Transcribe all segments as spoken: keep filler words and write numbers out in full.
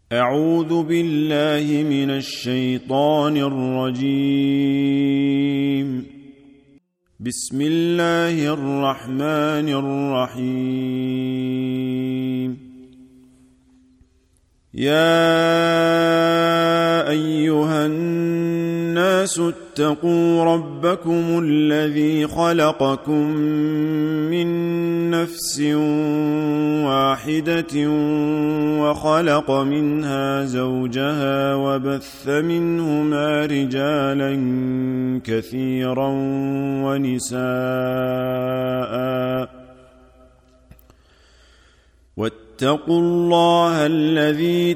أعوذ بالله من الشيطان الرجيم. بسم الله الرحمن الرحيم. يا أيها الناس اتقوا ربكم الذي خلقكم من نفس واحدة وخلق منها زوجها وبث منهما رجالا كثيرا ونساء واتقوا الله الذي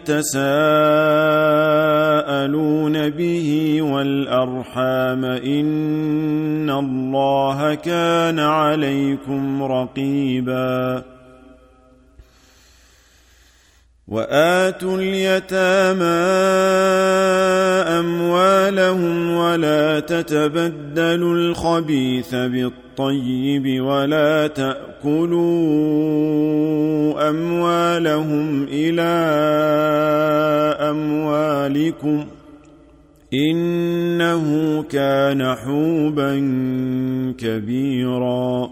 تساءلون به والأرحام إن الله كان عليكم رقيبا. وآتوا اليتامى أموالهم ولا تتبدلوا الخبيث بالطيب ولا تأكلوا أموالهم إلى أموالكم إنه كان حوبا كبيرا.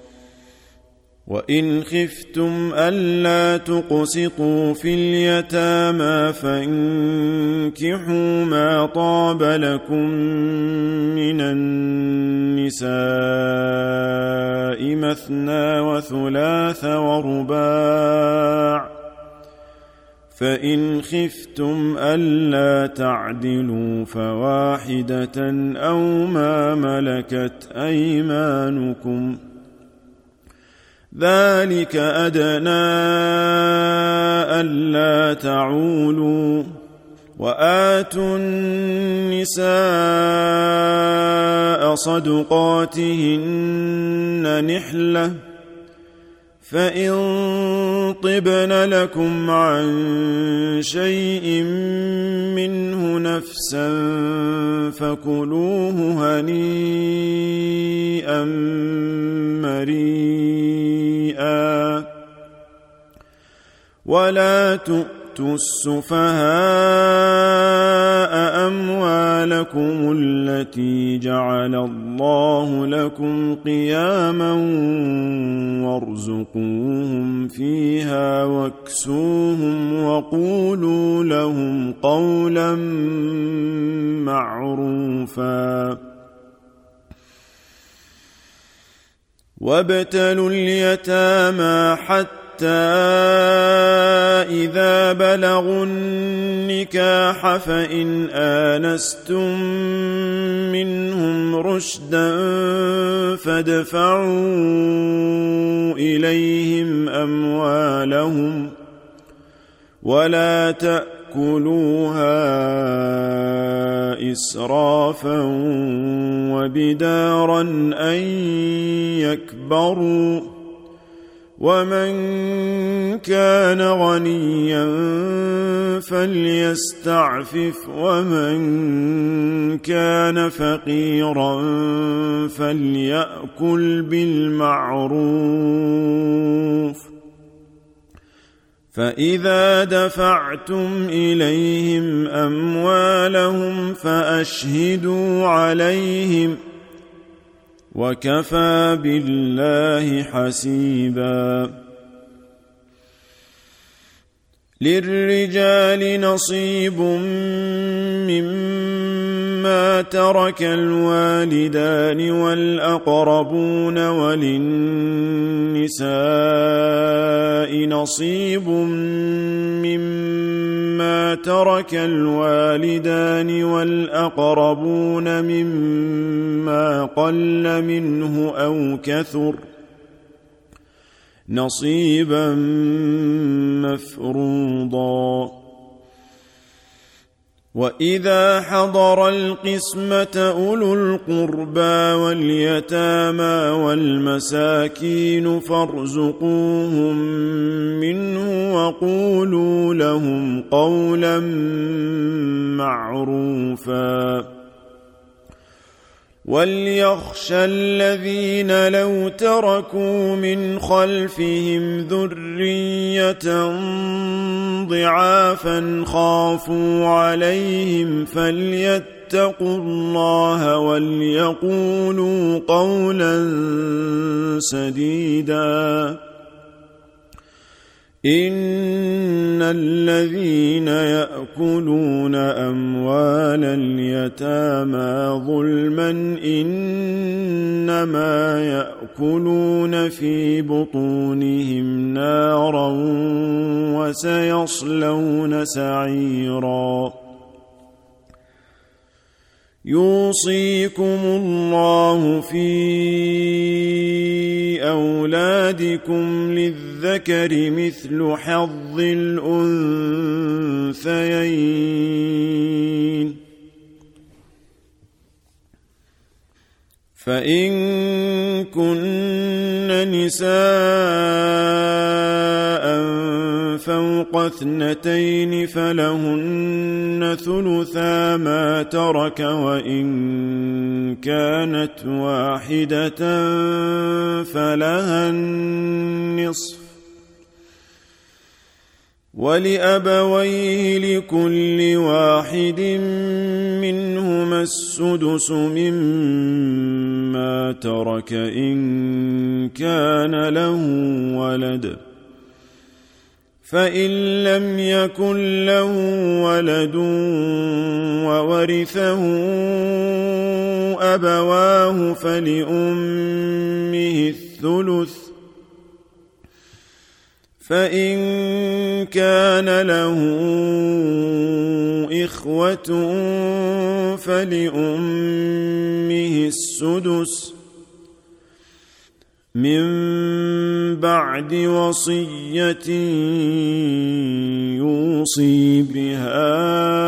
وإن خفتم ألا تقسطوا في اليتامى فانكحوا ما طاب لكم من النساء مثنى وثلاث ورباع، فإن خفتم ألا تعدلوا فواحدة أو ما ملكت أيمانكم ذلك أدنى ألا تعولوا. وآتوا النساء صدقاتهن نحلة، فإن طبن لكم عن شيء منه نفسا فكلوه هنيئا مريئا. ولا تؤتوا السفهاء أموالكم التي جعل الله لكم قياما وارزقوهم فيها واكسوهم وقولوا لهم قولا معروفا. وابتلوا اليتامى حتى إذا بلغوا النكاح فإن آنستم منهم رشدا فادفعوا إليهم أموالهم ولا تأكلوها إسرافا وبدارا أن يكبروا. ومن كان غنيا فليستعفف ومن كان فقيرا فليأكل بالمعروف. فإذا دفعتم إليهم أموالهم فأشهدوا عليهم وكفى بالله حسيبا. للرجال نصيب مما ترك الوالدان والأقربون وللنساء نصيب مما ترك الوالدان والأقربون مما قل منه أو كثر نصيبا مفروضا. وإذا حضر القسمة أولو القربى واليتامى والمساكين فارزقوهم منه وقولوا لهم قولا معروفا. وليخشى الذين لو تركوا من خلفهم ذرية ضعافا خافوا عليهم فليتقوا الله وليقولوا قولا سديدا إن الذين يأكلون أموال اليتامى ظلما إنما يأكلون في بطونهم نارا وسيصلون سعيرا يوصيكم الله في أولادكم للذكر مثل حظ الأنثيين فإن كن نساء فوق اثنتين فلهن ثلثا ما ترك وإن كانت واحدة فلها النصف ولأبويه لكل واحد منهما السدس مما ترك إن كان له ولد فإن لم يكن له ولد وورثه أبواه فلأمه الثلث فإن كان له إخوة فلأمه السدس من بعد وصية يوصي بها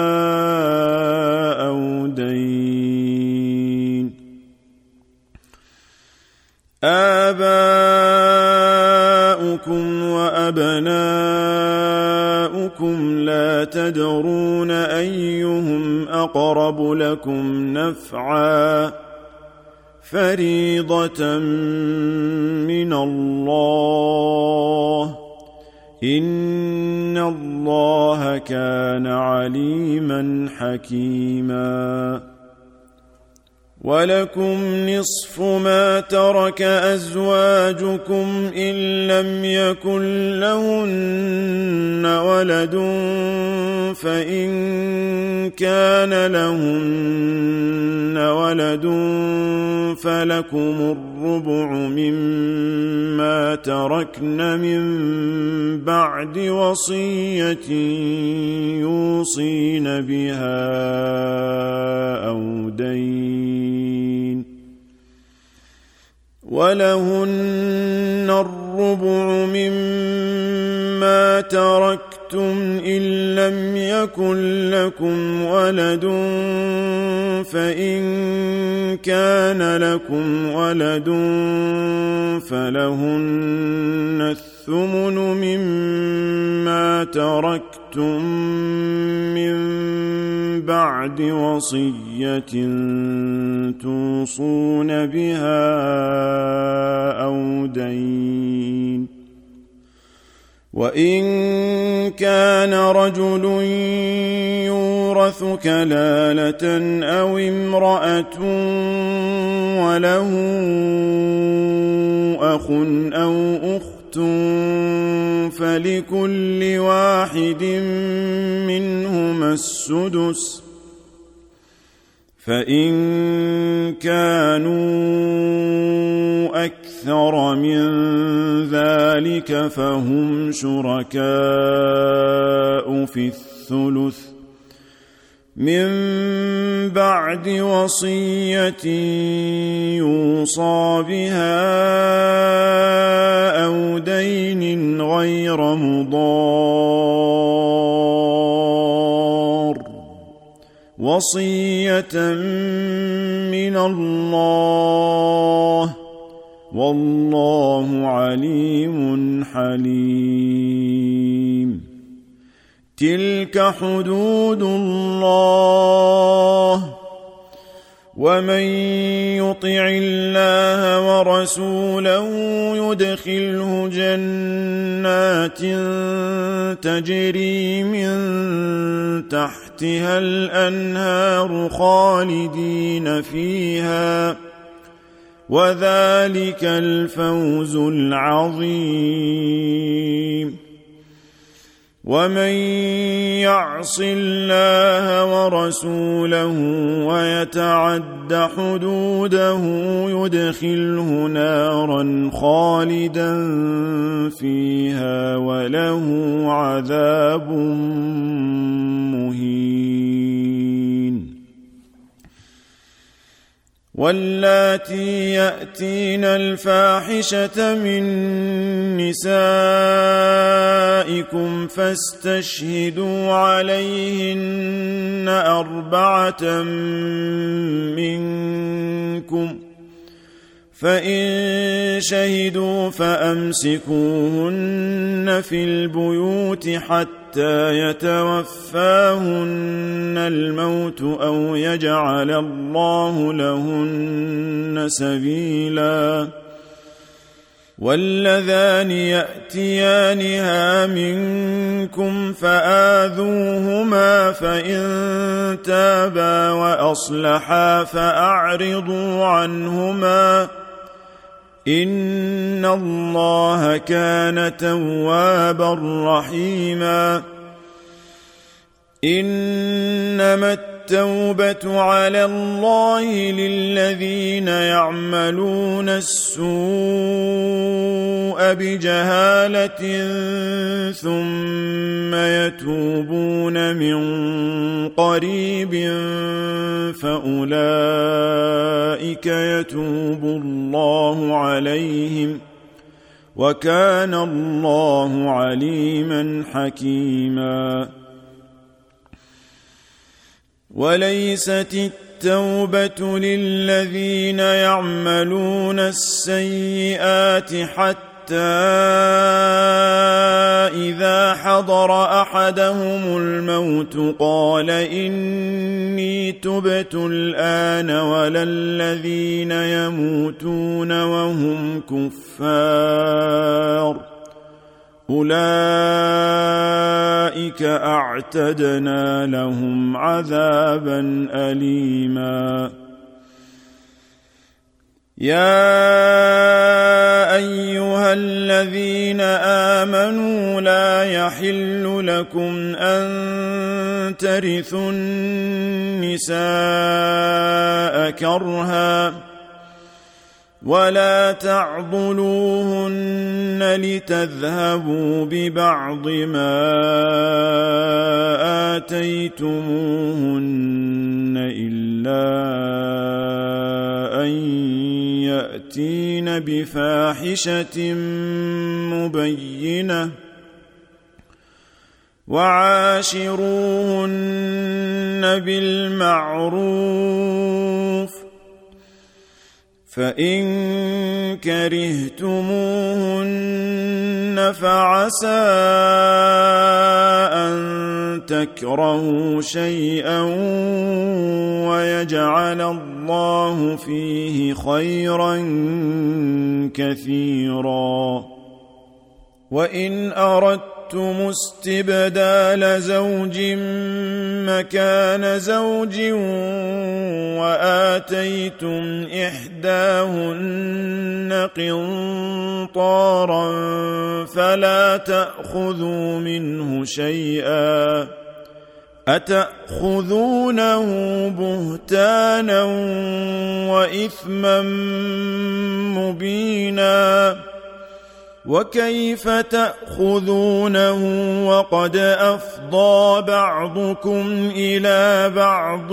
أو دين آباؤكم وأبناؤكم لا تدرون أيهم أقرب لكم نفعا فريضة من الله إن الله كان عليما حكيما ولكم نصف ما ترك أزواجكم إن لم يكن لهن ولد فإن كان لهن ولد فلكم الربع مما تركن من بعد وصية يوصين بها أو دين ولهن الربع مما تركتم إن لم يكن لكم ولد فإن كان لكم ولد فلهن الثمن مما تركتم من بعد وصية توصون بها أو دين وإن كان رجل يورث كلالة أو امرأة وله أخ أو أخت فلكل واحد منهما السدس فإن كانوا أكثر من ذلك فهم شركاء في الثلث من بعد وصية يوصى بها أو دين غير مضار وصية من الله والله عليم حليم تلك حدود الله ومن يطع الله ورسوله يدخله جنات تجري من تحتها الأنهار خالدين فيها، وذلك الفوز العظيم. ومن يعص الله ورسوله ويتعد حدوده يدخله نارا خالدا فيها وله عذاب مهين. واللاتي يأتين الفاحشة من نسائكم فاستشهدوا عليهن أربعة منكم، فإن شهدوا فأمسكوهن في البيوت حتى يتوفاهن الموت أو يجعل الله لهن سبيلا. واللذان يأتيانها منكم فآذوهما، فإن تابا وأصلحا فأعرضوا عنهما، إن الله كان توابا رحيما. إنما التوبة على الله للذين يعملون السوء بجهالة ثم يتوبون من قريب فأولئك يتوب الله عليهم، وكان الله عليما حكيما. وليست التوبة للذين يعملون السيئات حتى إذا حضر أحدهم الموت قال إني تبت الآن، ولا الذين يموتون وهم كفار، أولئك أعتدنا لهم عذابا أليما. يا أيها الذين آمنوا لا يحل لكم أن ترثوا النساء كرها، ولا تعضلوهن لتذهبوا ببعض ما آتيتموهن إلا أن يأتين بفاحشة مبينة، وعاشروهن بالمعروف، فإن كرهتموهن فعسى أن تكرهوا شيئا ويجعل الله فيه خيرا كثيرا. وإن أردتم استبدال زوج مكان زوج وآتيتم إحداهن قنطارا فلا تأخذوا منه شيئا، أتأخذونه بهتانا وإثما مبينا، وكيف تأخذونه وقد أفضى بعضكم إلى بعض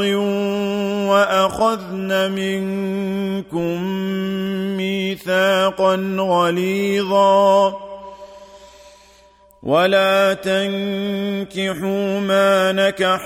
وأخذن منكم ميثاقا غليظا. ولا تنكحوا ما نكح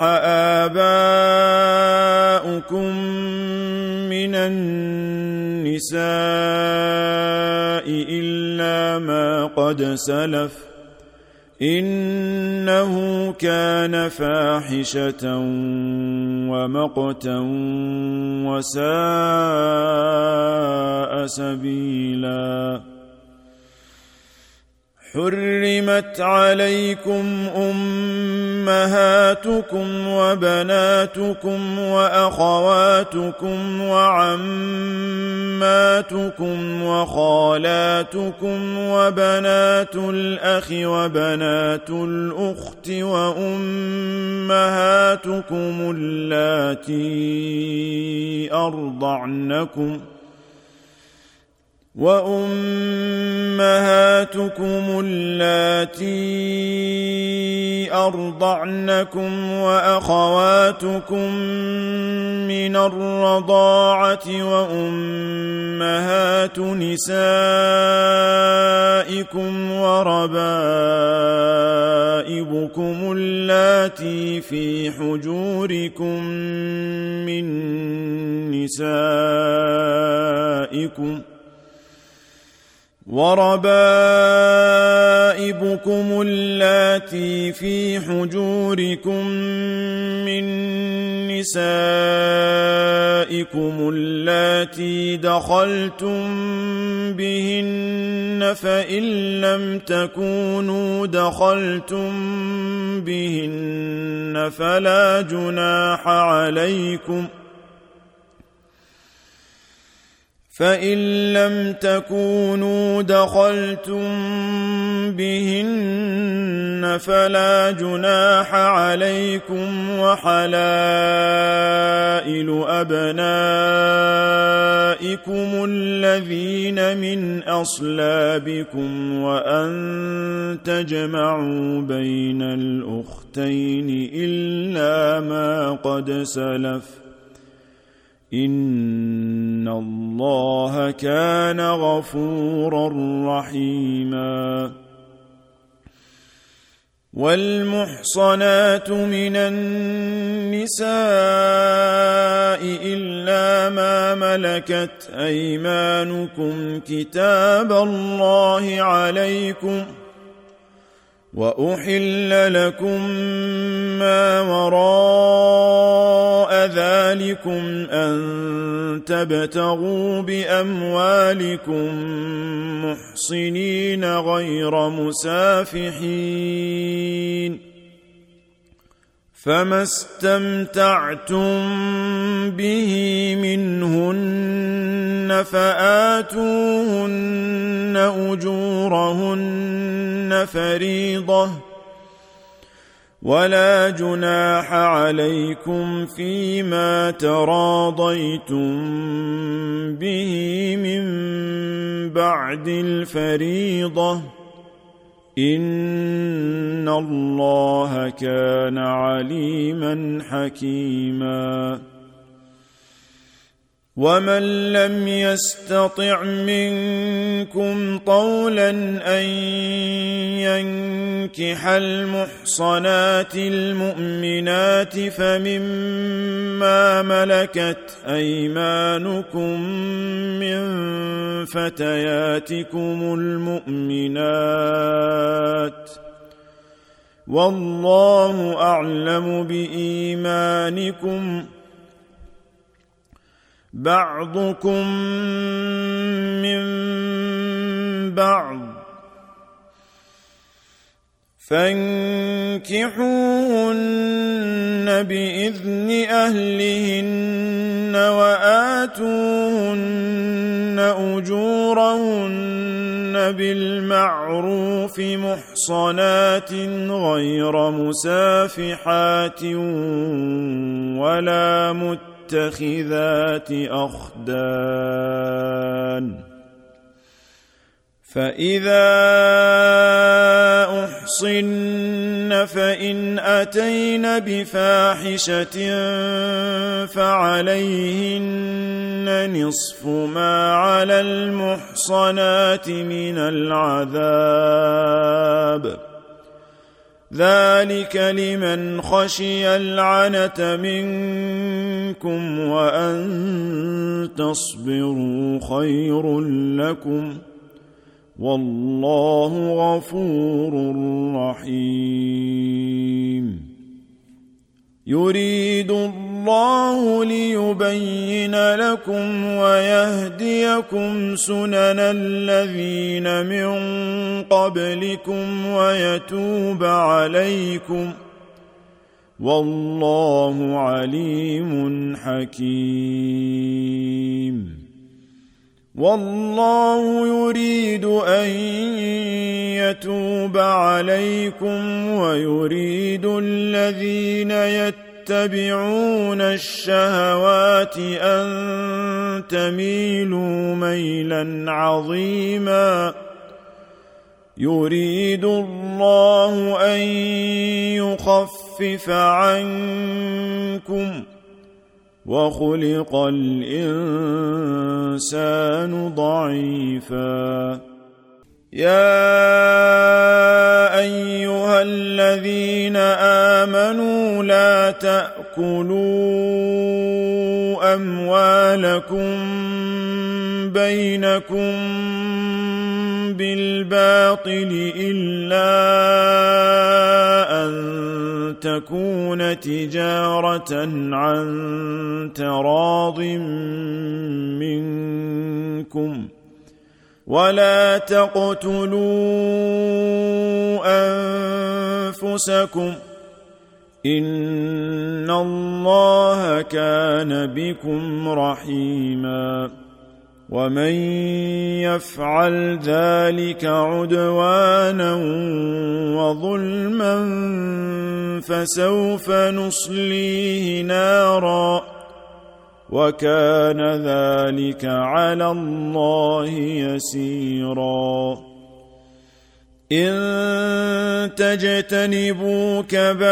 آباؤكم من النساء إلا ما قد سلف، إنه كان فاحشة ومقتا وساء سبيلا حرمت عليكم أمهاتكم وبناتكم وأخواتكم وعماتكم وخالاتكم وبنات الأخ وبنات الأخت وأمهاتكم اللاتي أرضعنكم وأمهاتكم اللاتي أرضعنكم وأخواتكم من الرضاعة وأمهات نسائكم وربائبكم اللاتي في حجوركم من نسائكم وربائبكم اللاتي في حجوركم من نسائكم اللاتي دخلتم بهن فإن لم تكونوا دخلتم بهن فلا جناح عليكم فإن لم تكونوا دخلتم بهن فلا جناح عليكم وحلائل أبنائكم الذين من أصلابكم وأن تجمعوا بين الأختين إلا ما قد سلف إن الله كان غفورا رحيما والمحصنات من النساء إلا ما ملكت أيمانكم كتاب الله عليكم وأحل لكم ما وراء ذلكم أن تبتغوا بأموالكم محصنين غير مسافحين فما استمتعتم به منهن فآتوهن أجورهن فريضة ولا جناح عليكم فيما تراضيتم به من بعد الفريضة إن الله كان عليما حكيما ومن لم يستطع منكم طولا أن ينكح المحصنات المؤمنات فمما ملكت أيمانكم من فتياتكم المؤمنات والله أعلم بإيمانكم بعضكم من بعض فانكحوهن بإذن أهلهن وآتوهن أجورهن بالمعروف محصنات غير مسافحات ولا متقين متخذات أخدان فإذا أحصن فإن أتين بفاحشة فعليهن نصف ما على المحصنات من العذاب ذلك لمن خشي العنة منكم وأن تصبروا خير لكم والله غفور رحيم. يريد الله ليبين لكم ويهديكم سنن الذين من قبلكم ويتوب عليكم، والله عليم حكيم. والله يريد أن يتوب عليكم ويريد الذين يتبعون الشهوات أن تميلوا ميلا عظيما. يريد الله أن يخفف عنكم وخلق الإنسان ضعيفا. يا أيها الذين آمنوا لا تأكلوا أموالكم بينكم بالباطل إلا أن تكون تجارة عن تراض منكم، ولا تقتلوا أنفسكم إن الله كان بكم رحيما. ومن يفعل ذلك عدوانا وظلما فسوف نصليه نارا، وكان ذلك على الله يسيرا. إن تجتنبوا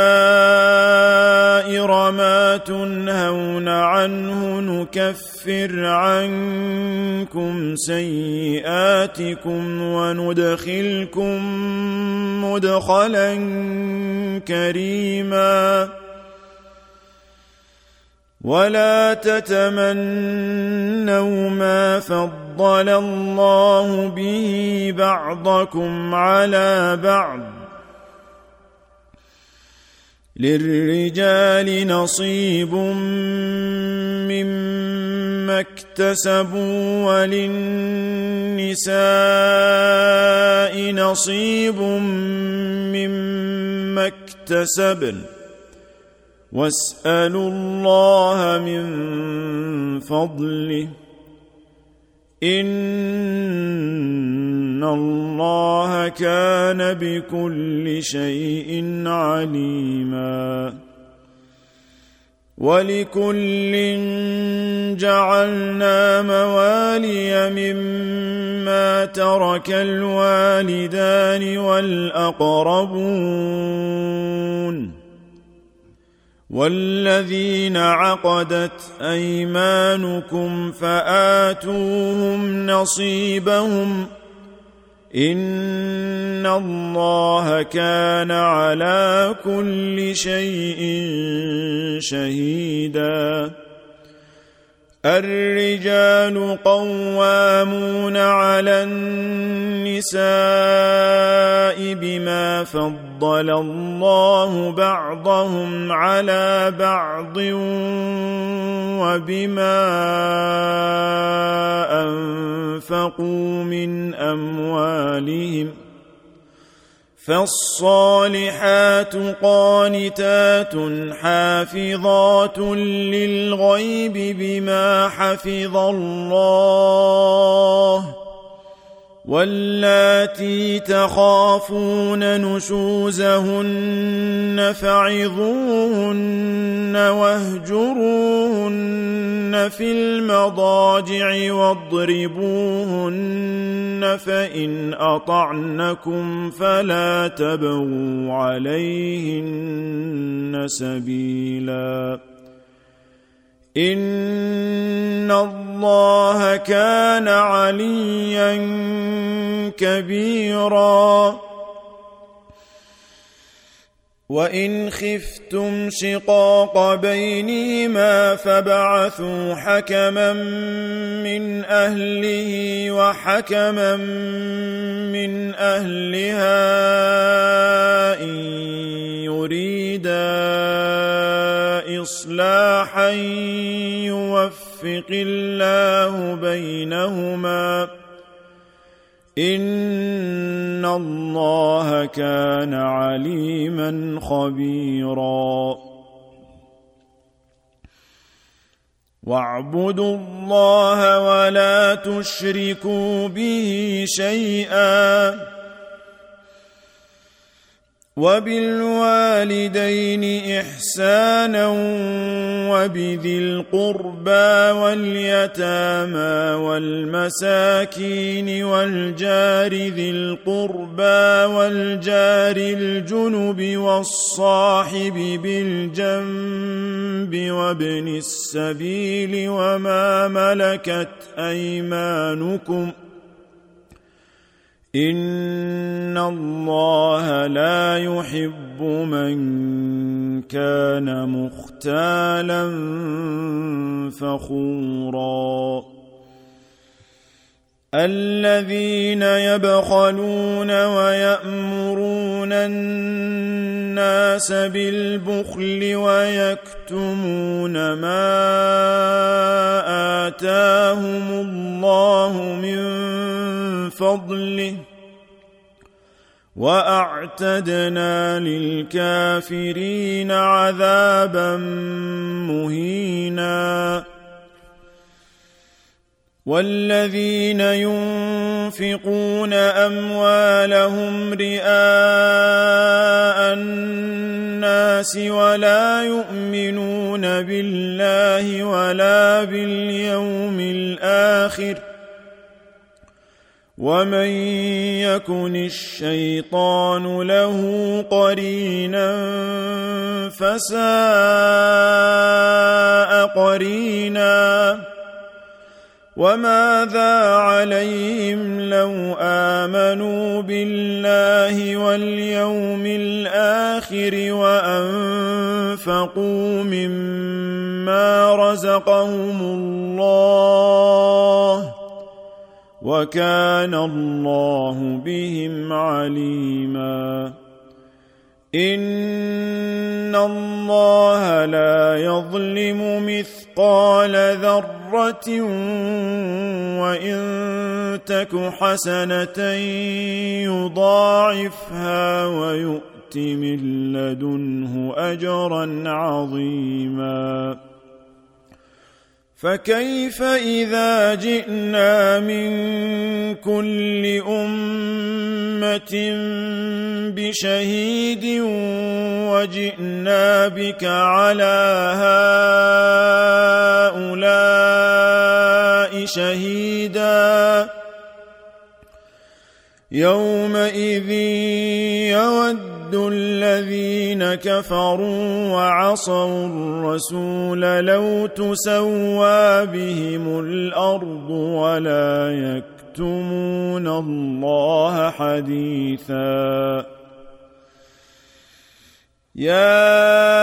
كبائر ما تنهون عنه نكفر عنكم سيئاتكم وندخلكم مدخلا كريما. ولا تتمنوا ما فضل الله به بعضكم على بعض، للرجال نصيب مما اكتسبوا وللنساء نصيب مما اكتسبن، واسألوا الله من فضله إن الله كان بكل شيء عليما. ولكل جعلنا موالي مما ترك الوالدان والأقربون والذين عقدت أيمانكم فآتوهم نصيبهم إن الله كان على كل شيء شهيدا. الرجال قوامون على النساء بما فضل الله بعضهم على بعض وبما أنفقوا من أموالهم، فالصالحات قانتات حافظات للغيب بما حفظ الله، واللاتي تخافون نشوزهن فعظوهن واهجروهن في المضاجع واضربوهن، فإن أطعنكم فلا تبغوا عليهن سبيلا إن الله كان عليا كبيرا. وإن خفتم شقاق بينهما فابعثوا حكما من أهله وحكما من أهلها إن يريدا إصلاحا يوفق الله بينهما إن الله كان عليما خبيرا واعبدوا الله ولا تشركوا به شيئا وبالوالدين إحسانا وبذي القربى واليتامى والمساكين والجار ذي القربى والجار الجنب والصاحب بالجنب وابن السبيل وما ملكت أيمانكم إن الله لا يحب من كان مختالا فخورا الذين يبخلون ويأمرون الناس بالبخل ويكتمون ما آتاهم الله من فضله وأعتدنا للكافرين عذابا مهينا والذين ينفقون أموالهم رئاء الناس ولا يؤمنون بالله ولا باليوم الآخر ومن يكن الشيطان له قرينا فساء قرينا وماذا عليهم لو آمنوا بالله واليوم الآخر وأنفقوا مما رزقهم الله وكان الله بهم عليما إن الله لا يظلم مثقال ذرة وإن تك حسنة يضاعفها ويؤت من لدنه أجرا عظيما فكيف إذا جئنا من كل أمة بشهيد وجئنا بك على هؤلاء شهيدا يومئذ يود الذين كفروا وعصوا الرسول لو تسوى بهم الأرض ولا يكتمون الله حديثا يا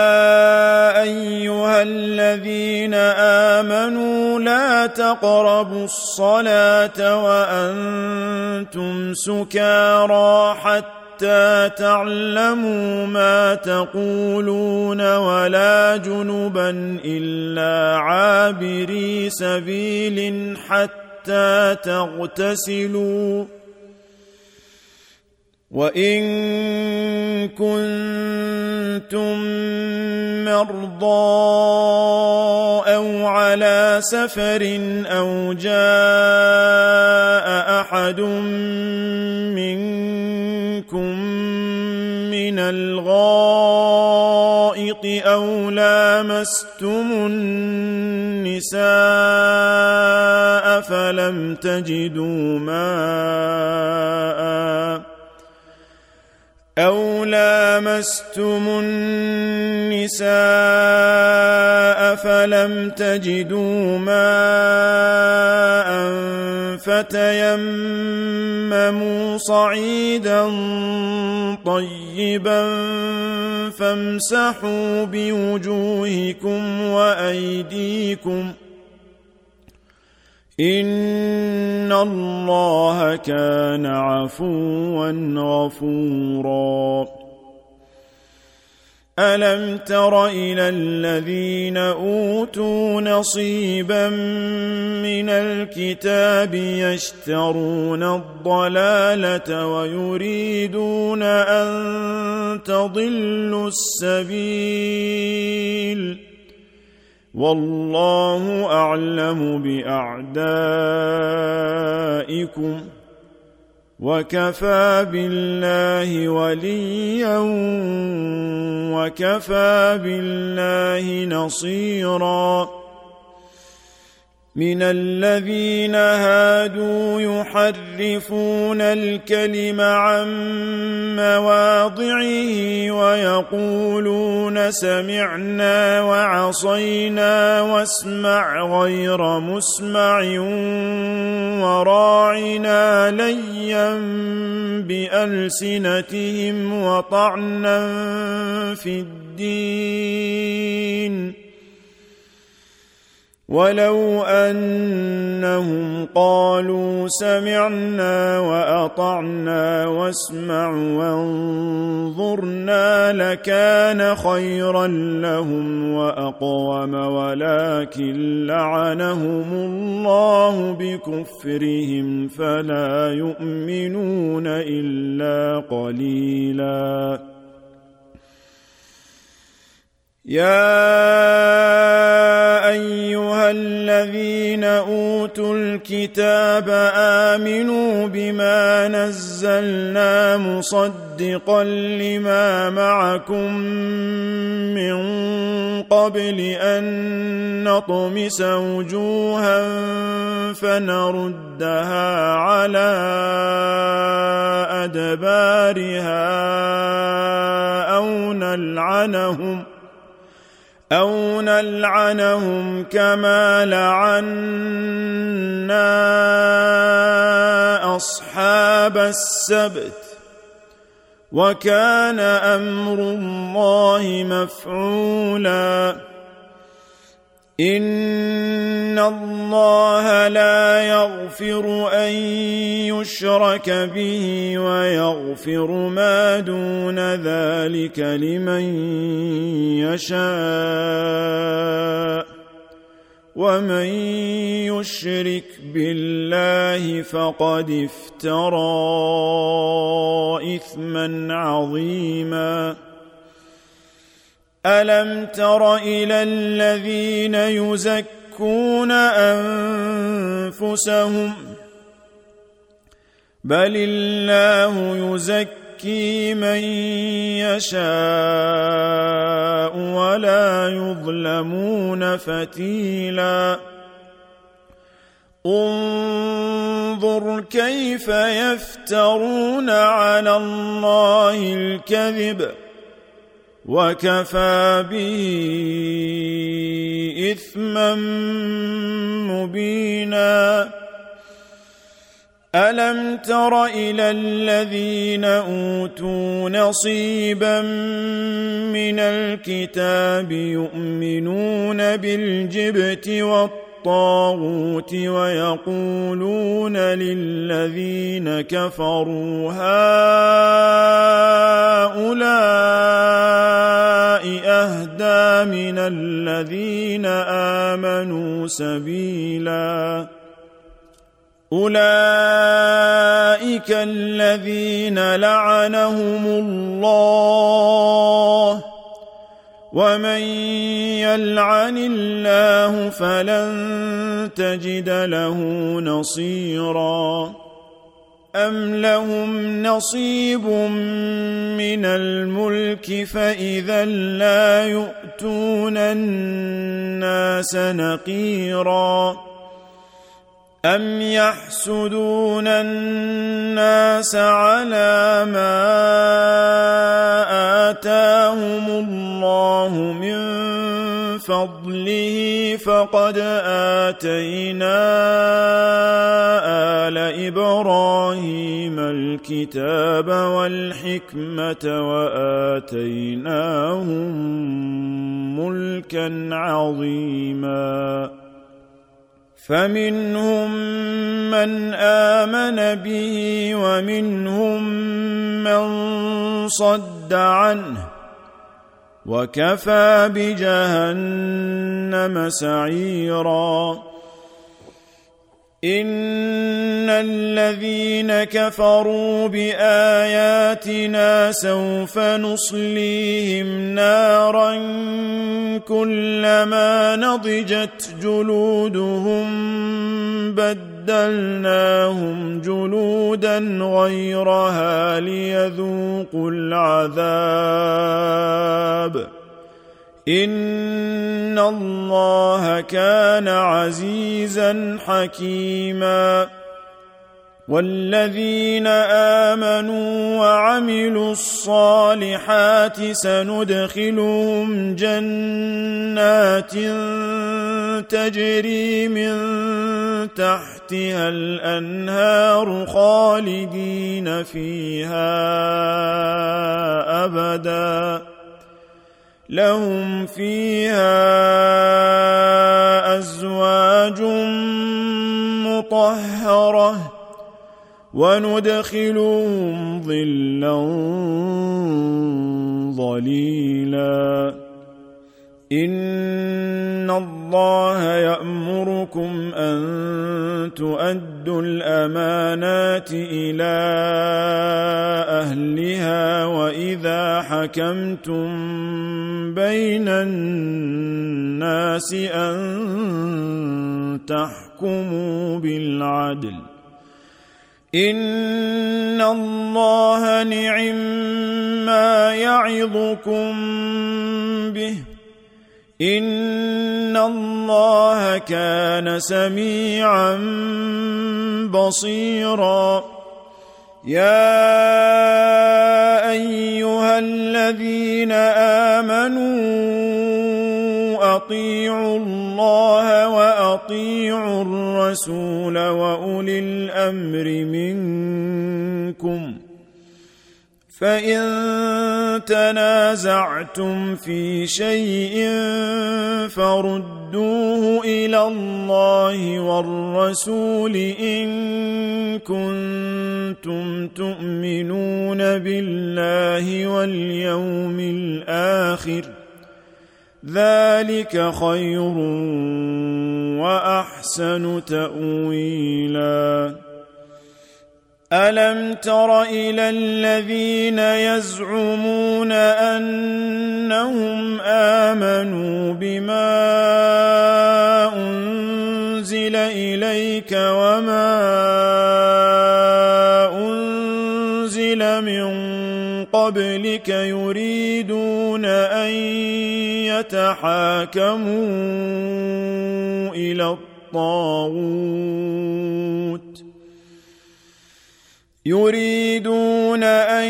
أيها الذين آمنوا لا تقربوا الصلاة وأنتم سكارى حتى حتى تعلموا ما تقولون ولا جنبا إلا عابري سبيل حتى تغتسلوا وإن كنتم مرضى أو على سفر أو جاء أحد منكم من الغائط أو لامستم النساء فلم تجدوا ماء أو لامستم النساء فلم تجدوا ماء فتيمموا صعيدا طيبا فامسحوا بوجوهكم وأيديكم إن الله كان عفوا غفورا. ألم تر إلى الذين أوتوا نصيبا من الكتاب يشترون الضلالة ويريدون أن تضلوا السبيل والله أعلم بأعدائكم وكفى بالله وليا وكفى بالله نصيرا. من الذين هادوا يحرفون الكلم عن مواضعه ويقولون سمعنا وعصينا واسمع غير مسمع وراعنا ليا بألسنتهم وطعنا في الدين ولو أنهم قالوا سمعنا وأطعنا واسمع وانظرنا لكان خيرا لهم وأقوم ولكن لعنهم الله بكفرهم فلا يؤمنون إلا قليلا. يا أيها الذين أوتوا الكتاب آمنوا بما نزلنا مصدقا لما معكم من قبل أن نطمس وجوها فنردها على أدبارها أو نلعنهم أو نلعنهم كما لعنا أصحاب السبت وكان أمر الله مفعولا. إن الله لا يغفر أن يشرك به ويغفر ما دون ذلك لمن يشاء ومن يشرك بالله فقد افترى إثما عظيما. ألم تر إلى الذين يزكون أنفسهم بل الله يزكي من يشاء ولا يظلمون فتيلا. انظر كيف يفترون على الله الكذب وكفى به إثما مبينا. ألم تر إلى الذين أوتوا نصيبا من الكتاب يؤمنون بالجبت والطاغوت ويقولون للذين كفروا هؤلاء أهدى من الذين آمنوا سبيلا. أولئك الذين لعنهم الله ومن يلعن الله فلن تجد له نصيرا. أم لهم نصيب من الملك فإذا لا يؤتون الناس نقيرا. أم يحسدون الناس على ما آتاهم الله من فضله فقد آتينا آل إبراهيم الكتاب والحكمة وآتيناهم ملكا عظيما فمنهم من آمن به ومنهم من صد عنه وكفى بجهنم سعيرا إن الذين كفروا بآياتنا سوف نصليهم نارا كلما نضجت جلودهم بدلناهم جلودا غيرها ليذوقوا العذاب إن الله كان عزيزا حكيما والذين آمنوا وعملوا الصالحات سندخلهم جنات تجري من تحتها الأنهار خالدين فيها أبدا لهم فيها أزواج مطهرة وندخلهم ظلا ظليلا إن الله يأمركم أن تؤدوا الأمانات إلى أهلها وإذا حكمتم بين الناس أن تحكموا بالعدل إن الله نعم ما يعظكم به إن الله كان سميعا بصيرا يا أيها الذين آمنوا أطيعوا الله وأطيعوا الرسول وأولي الأمر منكم فإن تنازعتم في شيء فردوه إلى الله والرسول إن كنتم تؤمنون بالله واليوم الآخر ذلك خير وأحسن تأويلا ألم تر إلى الذين يزعمون أنهم آمنوا بما أنزل إليك وما أنزل من قبلك يريدون أن يتحاكموا إلى الطاغوت يريدون أن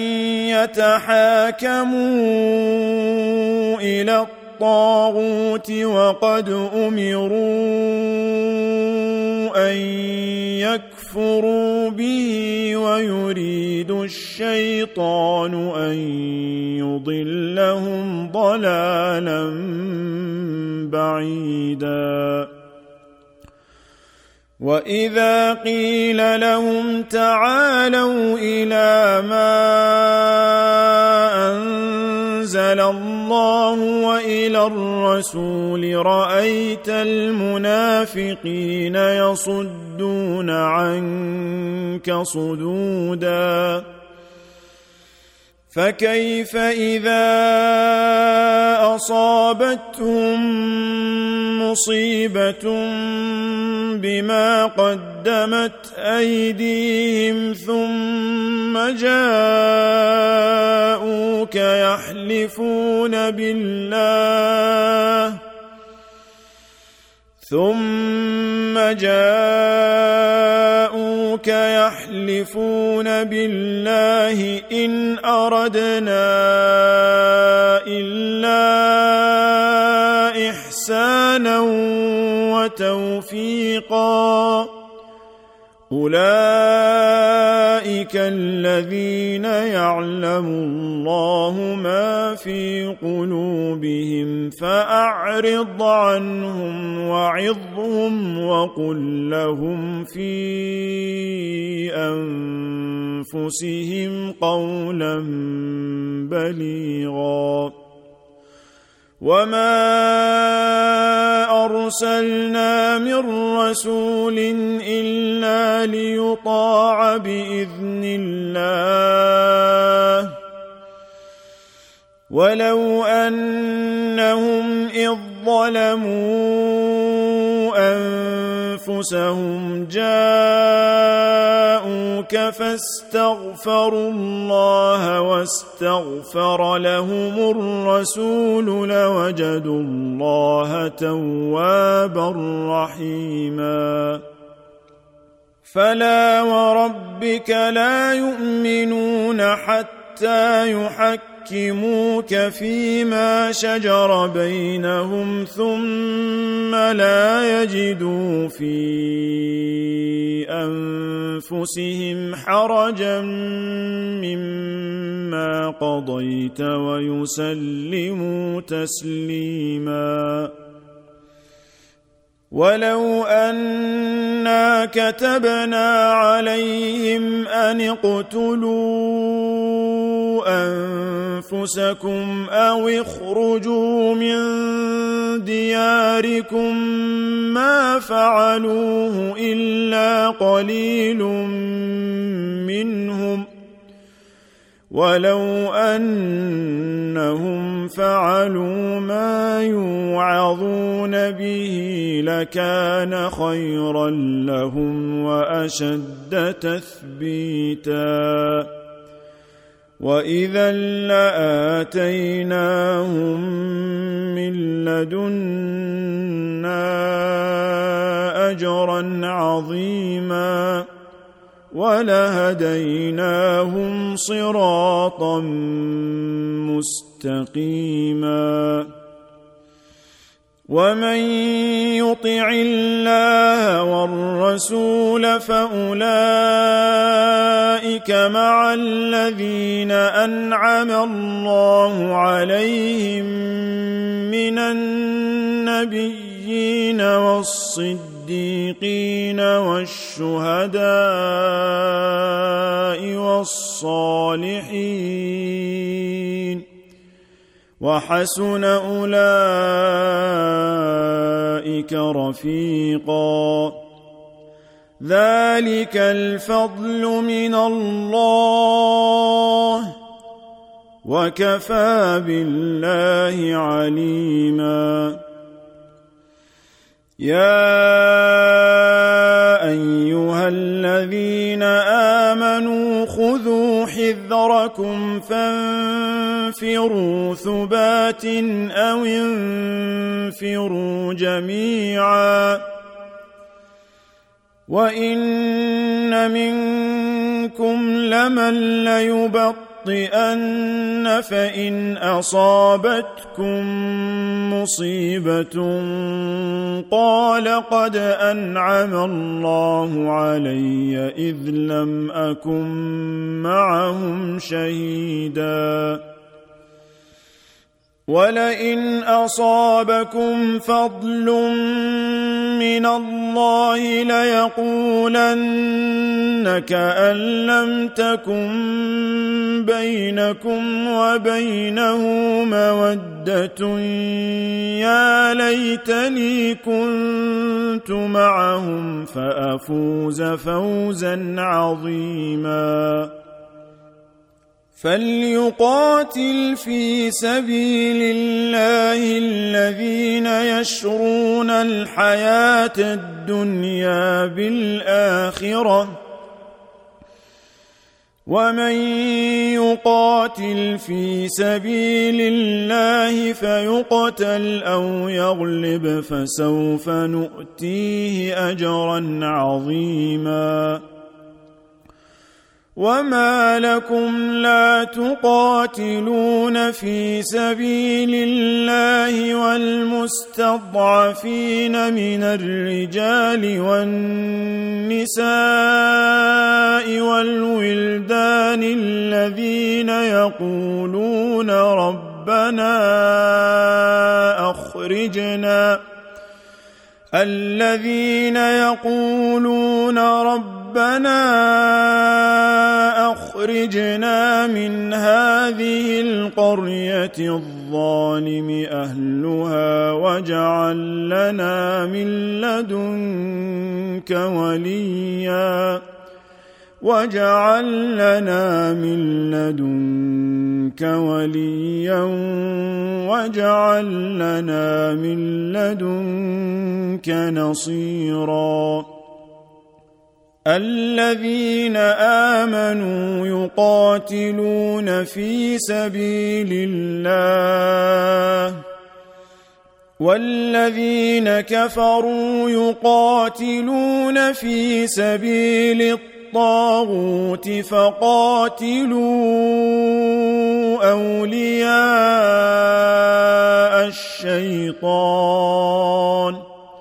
يتحاكموا إلى الطاغوت وقد أمروا أن يكفروا به ويريد الشيطان أن يضلهم ضلالا بعيدا وإذا قيل لهم تعالوا إلى ما أنزل الله وإلى الرسول رأيت المنافقين يصدون عنك صدودا فكيف إذا أصابتهم مصيبة بما قدمت أيديهم ثم جاءوك يحلفون بالله ثم جاءوك يحلفون بالله إن أردنا إلا إحسانا وتوفيقا. أولئك الذين يعلم الله ما في قلوبهم فأعرض عنهم وعظهم وقل لهم في أنفسهم قولا بليغا. وما أرسلنا من رسول إلا ليطاع بإذن الله ولو أنهم إذ ظلموا أنفسهم جاءوك فاستغفروا الله واستغفر لهم الرسول لوجدوا الله توابا رحيما. فلا وربك لا يؤمنون حتى يحكموك فيما شجر بينهم ثم لا يجدوا في أنفسهم حرجا مما قضيت ويسلموا تسليما. ولو أنا كتبنا عليهم أن اقتلوا أنفسكم أو اخرجوا من دياركم ما فعلوه إلا قليل منهم ولو أنهم فعلوا ما يوعظون به لكان خيرا لهم وأشد تثبيتا. وإذا لآتيناهم من لدنا أجرا عظيما ولهديناهم صراطا مستقيما. ومن يطع الله والرسول فأولئك مع الذين أنعم الله عليهم من النبيين والصديقين والشهداء والصالحين وحسن أولئك رفيقا. ذلك الفضل من الله وكفى بالله عليما. يا أيها الذين آمنوا خذوا حذركم فانفروا ثبات أو انفروا جميعا. وإن منكم لمن ليبطئن فإن أصابتكم مصيبة قال قد أنعم الله علي إذ لم أكن معهم شهيدا. ولئن أصابكم فضل من الله ليقولن كأن لم تكن بينكم وبينه مودة يا ليتني كنت معهم فأفوز فوزا عظيما. فليقاتل في سبيل الله الذين يشرون الحياة الدنيا بالآخرة ومن يقاتل في سبيل الله فيقتل أو يغلب فسوف نؤتيه أجرا عظيما. وما لكم لا تقاتلون في سبيل الله والمستضعفين من الرجال والنساء والولدان الذين يقولون ربنا أخرجنا الذين يقولون ربنا أخرجنا من هذه القرية الظالم أهلها واجعل لنا من لدنك وليا واجعل لنا من لدنك وليا واجعل لنا من لدنك نصيرا الذين آمنوا يقاتلون في سبيل الله والذين كفروا يقاتلون في سبيل الطاغوت فقاتلوا أولياء الشيطان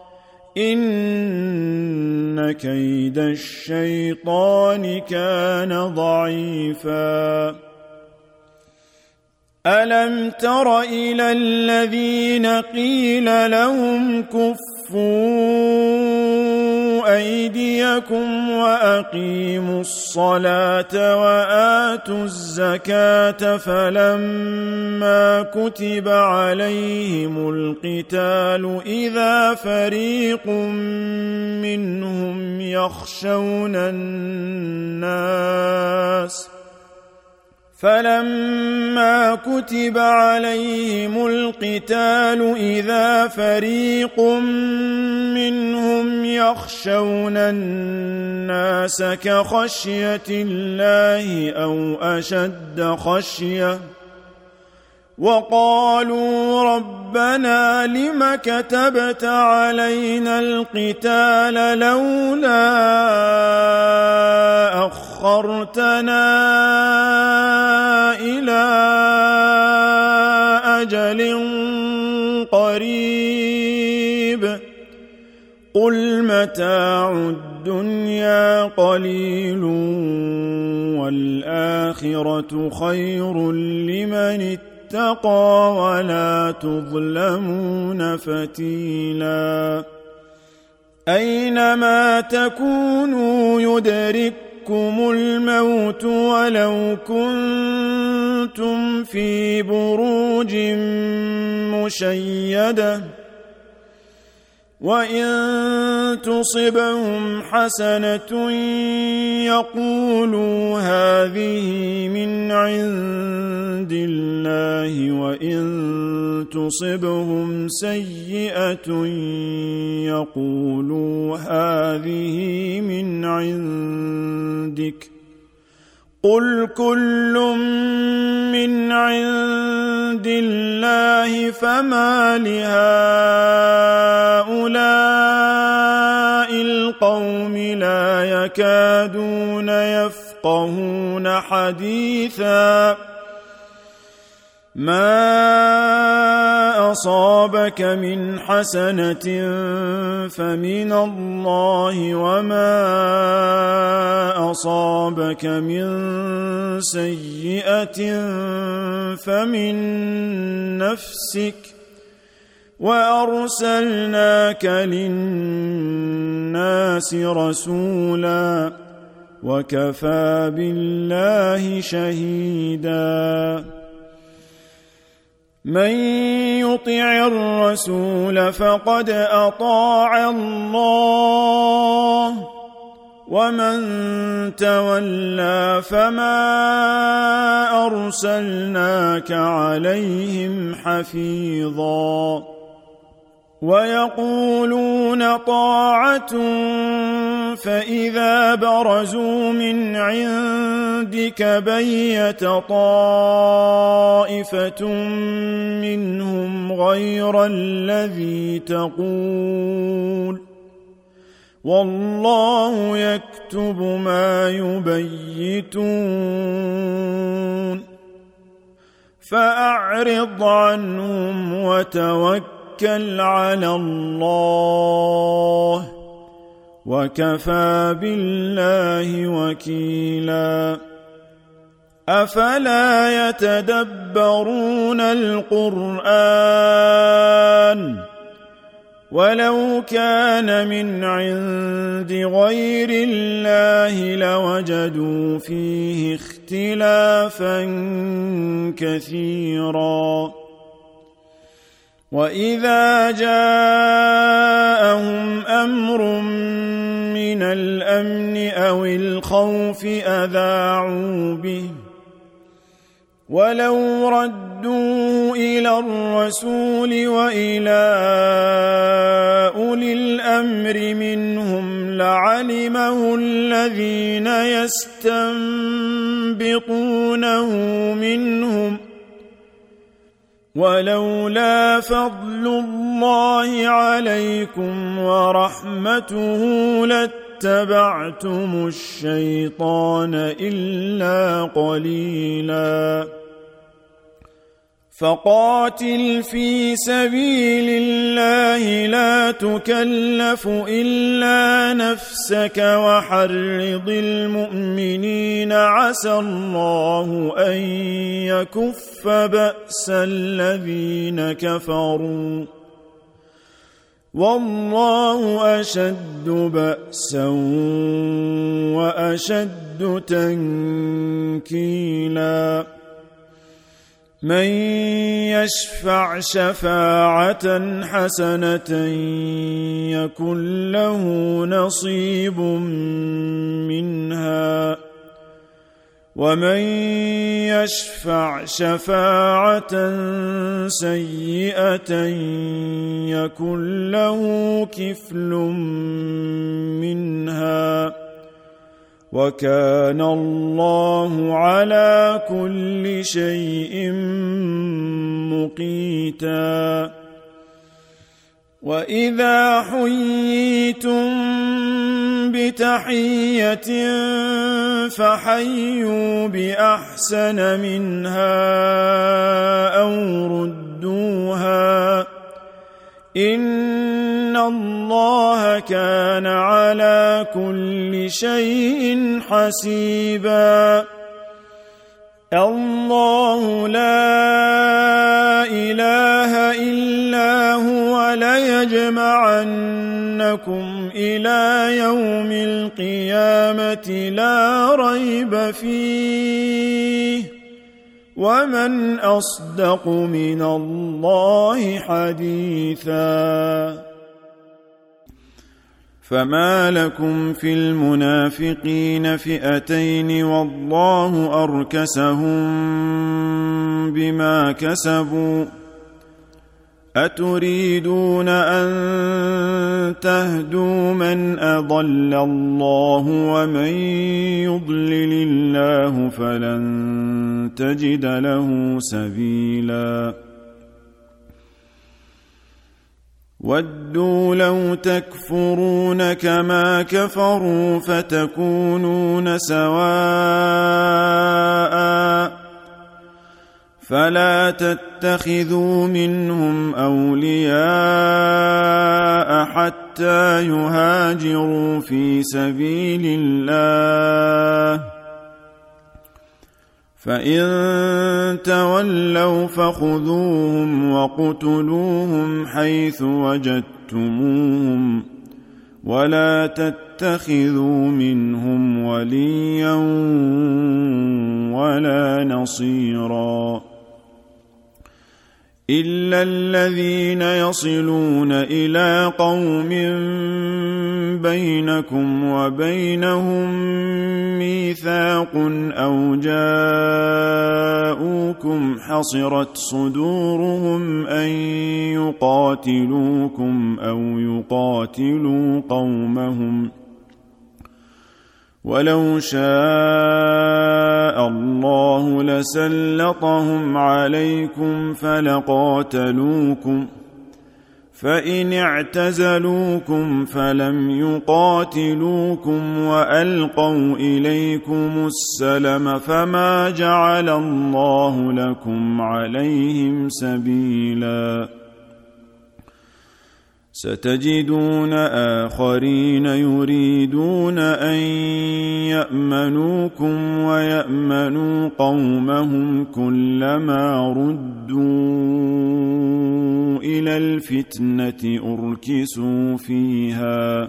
إن كيد الشيطان كان ضعيفا ألم تر إلى الذين قيل لهم كفوا أيديكم وأقيموا الصلاة وآتوا الزكاة فلما كتب عليهم القتال إذا فريق منهم يخشون الناس فلما كتب عليهم القتال إذا فريق منهم يخشون الناس كخشية الله أو أشد خشية وقالوا ربنا لم كتبت علينا القتال لولا أخرتنا إلى أجل قريب قل متاع الدنيا قليل والآخرة خير لمن اتقى ولا تظلمون فتيلا أينما تكونوا يدرككم الموت ولو كنتم في بروج مشيدة وإن تصبهم حسنة يقولوا هذه من عند الله وإن تصبهم سيئة يقولوا هذه من عندك قل كل من عند الله فما لهؤلاء القوم لا يكادون يفقهون حديثا ما أصابك من حسنة فمن الله وما أصابك من سيئة فمن نفسك وأرسلناك للناس رسولا وكفى بالله شهيدا من يطع الرسول فقد أطاع الله ومن تولى فما أرسلناك عليهم حفيظا ويقولون طاعة فإذا برزوا من عندك بيت طائفة منهم غير الذي تقول والله يكتب ما يبيتون فأعرض عنهم وتوكل على الله وكفى بالله وكيلا أفلا يتدبرون القرآن ولو كان من عند غير الله لوجدوا فيه اختلافا كثيرا وإذا جاءهم أمر من الأمن أو الخوف أذاعوا به ولو ردوه إلى الرسول وإلى أولي الأمر منهم لعلمه الذين يستنبطونه منهم ولولا فضل الله عليكم ورحمته لاتبعتم الشيطان إلا قليلا فقاتل في سبيل الله لا تكلف إلا نفسك وحرض المؤمنين عسى الله أن يكف بأس الذين كفروا والله أشد بأسا وأشد تنكيلا من يشفع شفاعة حسنة يكن له نصيب منها ومن يشفع شفاعة سيئة يكن له كفل منها وكان الله على كل شيء مقيتا وإذا حييتم بتحية فحيوا بأحسن منها أو ردوها إن الله كان على كل شيء حسيبا الله لا إله إلا هو ليجمعنكم إلى يوم القيامة لا ريب فيه ومن أصدق من الله حديثا فما لكم في المنافقين فئتين والله أركسهم بما كسبوا أتريدون أن تهدوا من أضل الله ومن يضلل الله فلن تجد له سبيلا ودوا لو تكفرون كما كفروا فتكونون سواء فلا تتخذوا منهم أولياء حتى يهاجروا في سبيل الله فإن تولوا فخذوهم وقتلوهم حيث وجدتموهم ولا تتخذوا منهم وليا ولا نصيرا إلا الذين يصلون إلى قوم بينكم وبينهم ميثاق أو جاءوكم حصرت صدورهم أن يقاتلوكم أو يقاتلوا قومهم ولو شاء الله لسلطهم عليكم فلقاتلوكم فإن اعتزلوكم فلم يقاتلوكم وألقوا إليكم السلم فما جعل الله لكم عليهم سبيلا ستجدون آخرين يريدون أن يأمنوكم ويأمنوا قومهم كلما ردوا إلى الفتنة أركسوا فيها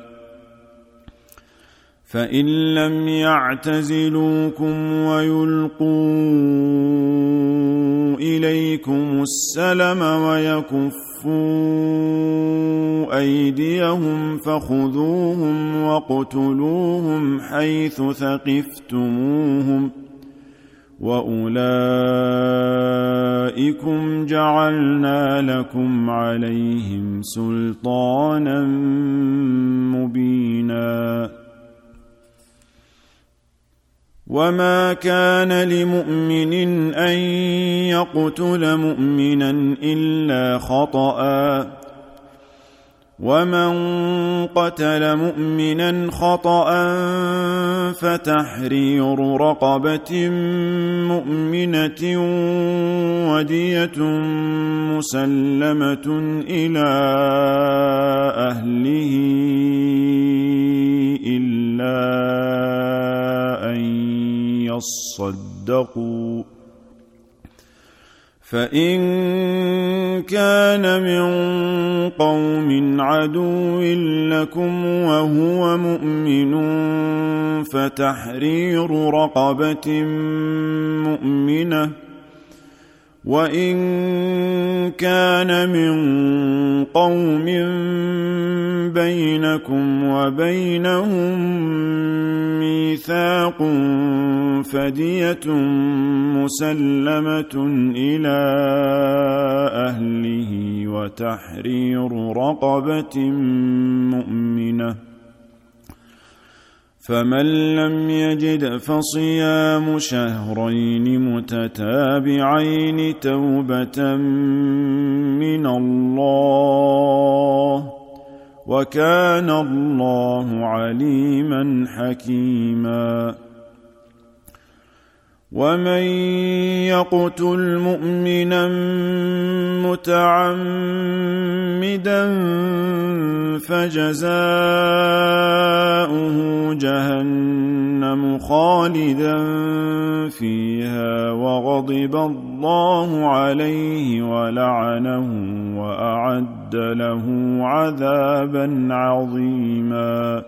فإن لم يعتزلوكم ويلقوا إليكم السلم ويكفوا أيديهم فخذوهم واقتلوهم حيث ثقفتموهم وأولئكم جعلنا لكم عليهم سلطانا مبينا وما كان لمؤمن أن يقتل مؤمنا إلا خطأ ومن قتل مؤمنا خطأ فتحرير رقبة مؤمنة ودية مسلمة إلى أهله إلا أن يصدقوا فإن كان من قوم عدو لكم وهو مؤمن فتحرير رقبة مؤمنة وإن كان من قوم بينكم وبينهم ميثاق فدية مسلمة إلى أهله وتحرير رقبة مؤمنة فمن لم يجد فصيام شهرين متتابعين توبة من الله وكان الله عليما حكيما ومن يقتل مؤمنا متعمدا فجزاؤه جهنم خالدا فيها وغضب الله عليه ولعنه وأعد له عذابا عظيما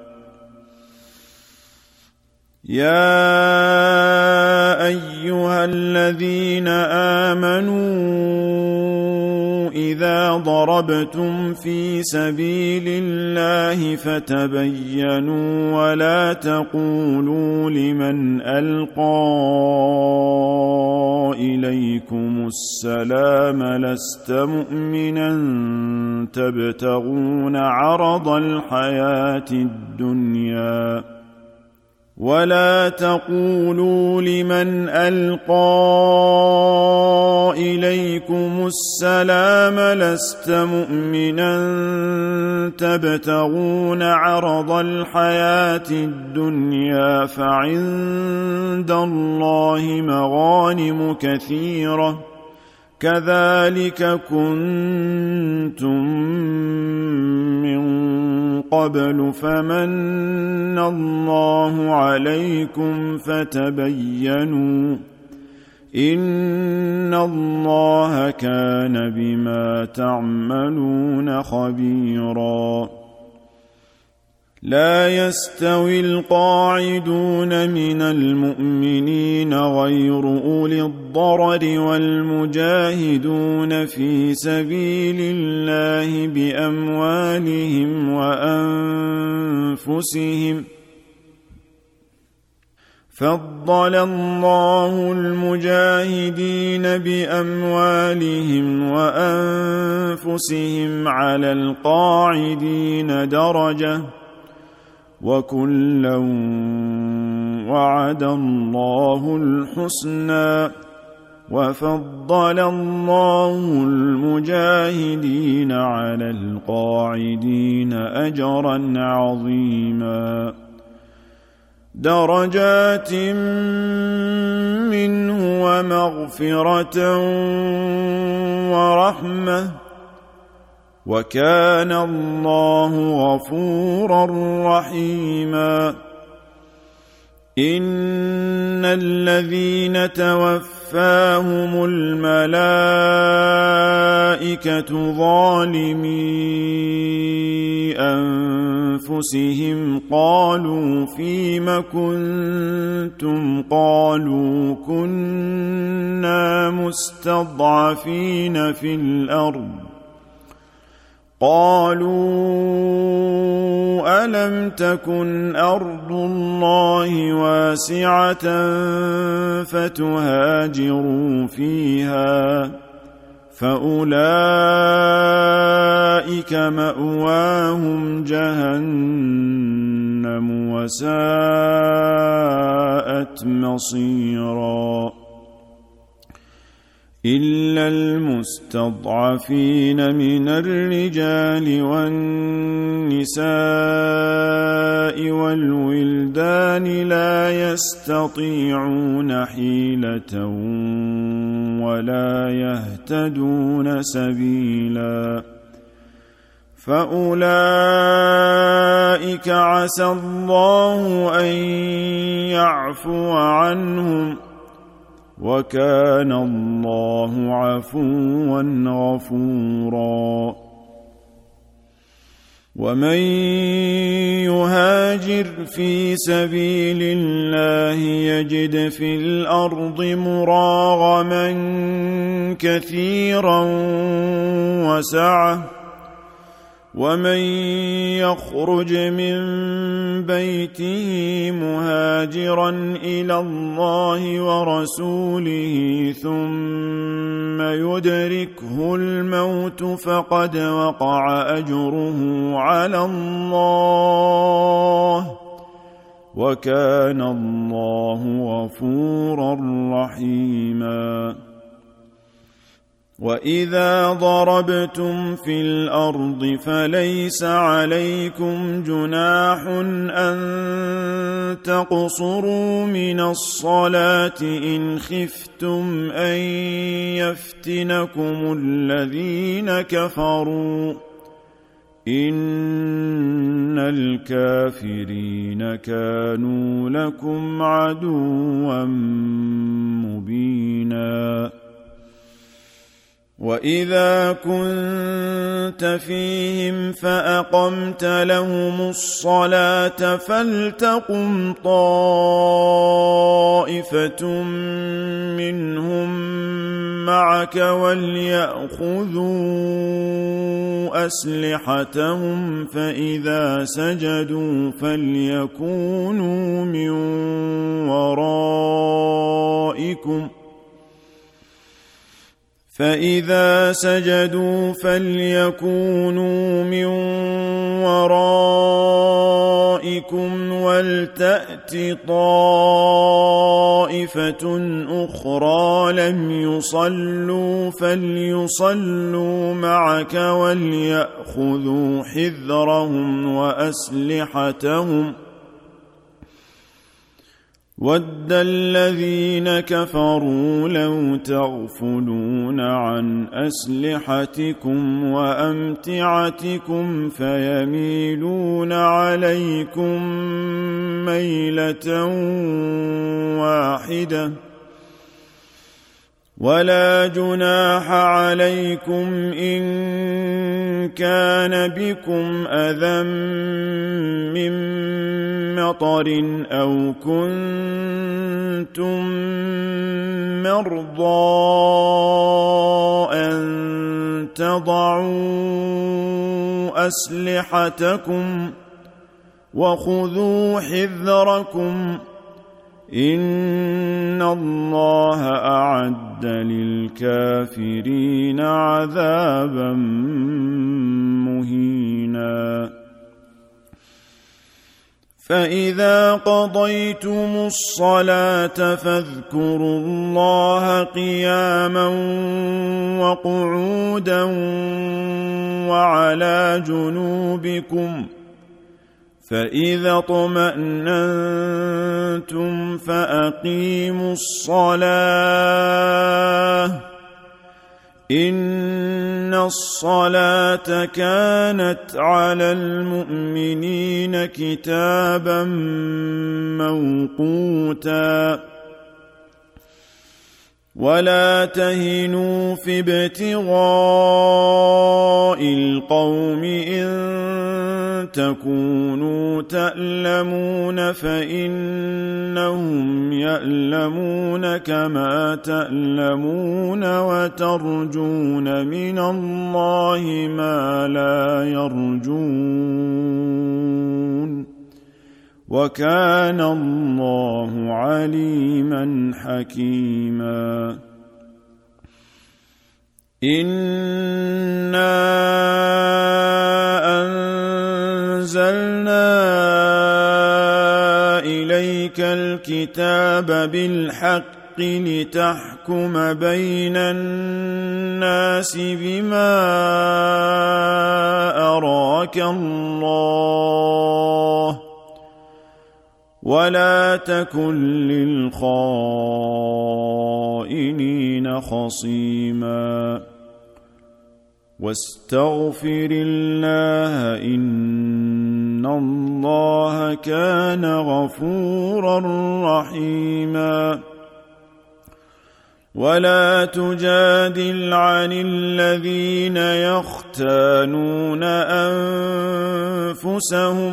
يا أيها الذين آمنوا إذا ضربتم في سبيل الله فتبينوا ولا تقولوا لمن ألقى إليكم السلام لست مؤمنا تبتغون عرض الحياة الدنيا ولا تقولوا لمن ألقى إليكم السلام لست مؤمنا تبتغون عرض الحياة الدنيا فعند الله مغانم كثيرة كذلك كنتم من قبل فمن الله عليكم فتبينوا إن الله كان بما تعملون خبيرا لا يستوي القاعدون من المؤمنين غير أولي الضرر والمجاهدون في سبيل الله بأموالهم وأنفسهم فضل الله المجاهدين بأموالهم وأنفسهم على القاعدين درجة وكلا وعد الله الحسنى وفضل الله المجاهدين على القاعدين أجرا عظيما درجات منه ومغفرة ورحمة وكان الله غفورا رحيما إن الذين توفاهم الملائكة ظالمي أنفسهم قالوا فيم كنتم قالوا كنا مستضعفين في الأرض قالوا ألم تكن أرض الله واسعة فتهاجروا فيها فأولئك مأواهم جهنم وساءت مصيرا إلا المستضعفين من الرجال والنساء والولدان لا يستطيعون حيلة ولا يهتدون سبيلا فأولئك عسى الله أن يعفو عنهم وكان الله عفوا غفورا ومن يهاجر في سبيل الله يجد في الأرض مراغما كثيرا وسعة ومن يخرج من بيته مهاجرا إلى الله ورسوله ثم يدركه الموت فقد وقع أجره على الله وكان الله غفورا رحيما وإذا ضربتم في الأرض فليس عليكم جناح أن تقصروا من الصلاة إن خفتم أن يفتنكم الذين كفروا إن الكافرين كانوا لكم عدوا مبينا وإذا كنت فيهم فأقمت لهم الصلاة فلتقم طائفة منهم معك وليأخذوا أسلحتهم فإذا سجدوا فليكونوا من ورائكم فإذا سجدوا فليكونوا من ورائكم ولتأت طائفة أخرى لم يصلوا فليصلوا معك وليأخذوا حذرهم وأسلحتهم ود الذين كفروا لو تغفلون عن أسلحتكم وأمتعتكم فيميلون عليكم ميلة واحدة ولا جناح عليكم إن كان بكم أذى من مطر أو كنتم مرضى أن تضعوا أسلحتكم وخذوا حذركم إن الله أعد للكافرين عذابا مهينا فإذا قضيتم الصلاة فاذكروا الله قياما وقعودا وعلى جنوبكم فإذا اطمأننتم فأقيموا الصلاة إن الصلاة كانت على المؤمنين كتابا موقوتا ولا تهنوا في ابتغاء القوم إن تكونوا تألمون فإنهم يألمون كما تألمون وترجون من الله ما لا يرجون وكان الله عليما حكيما إنا أنزلنا إليك الكتاب بالحق لتحكم بين الناس بما أراك الله ولا تكن للخائنين خصيما واستغفر الله إن الله كان غفورا رحيما ولا تجادل عن الذين يختانون أنفسهم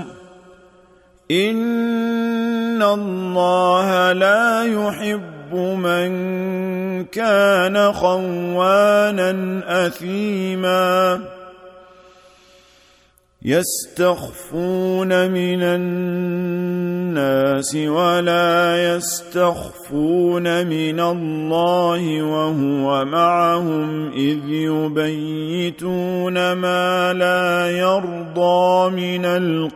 إن الله لا يحب من كان خوانا أثيما يستخفون من الناس ولا يستخفون من الله وهو معهم إذ يبيتون ما لا يرضى من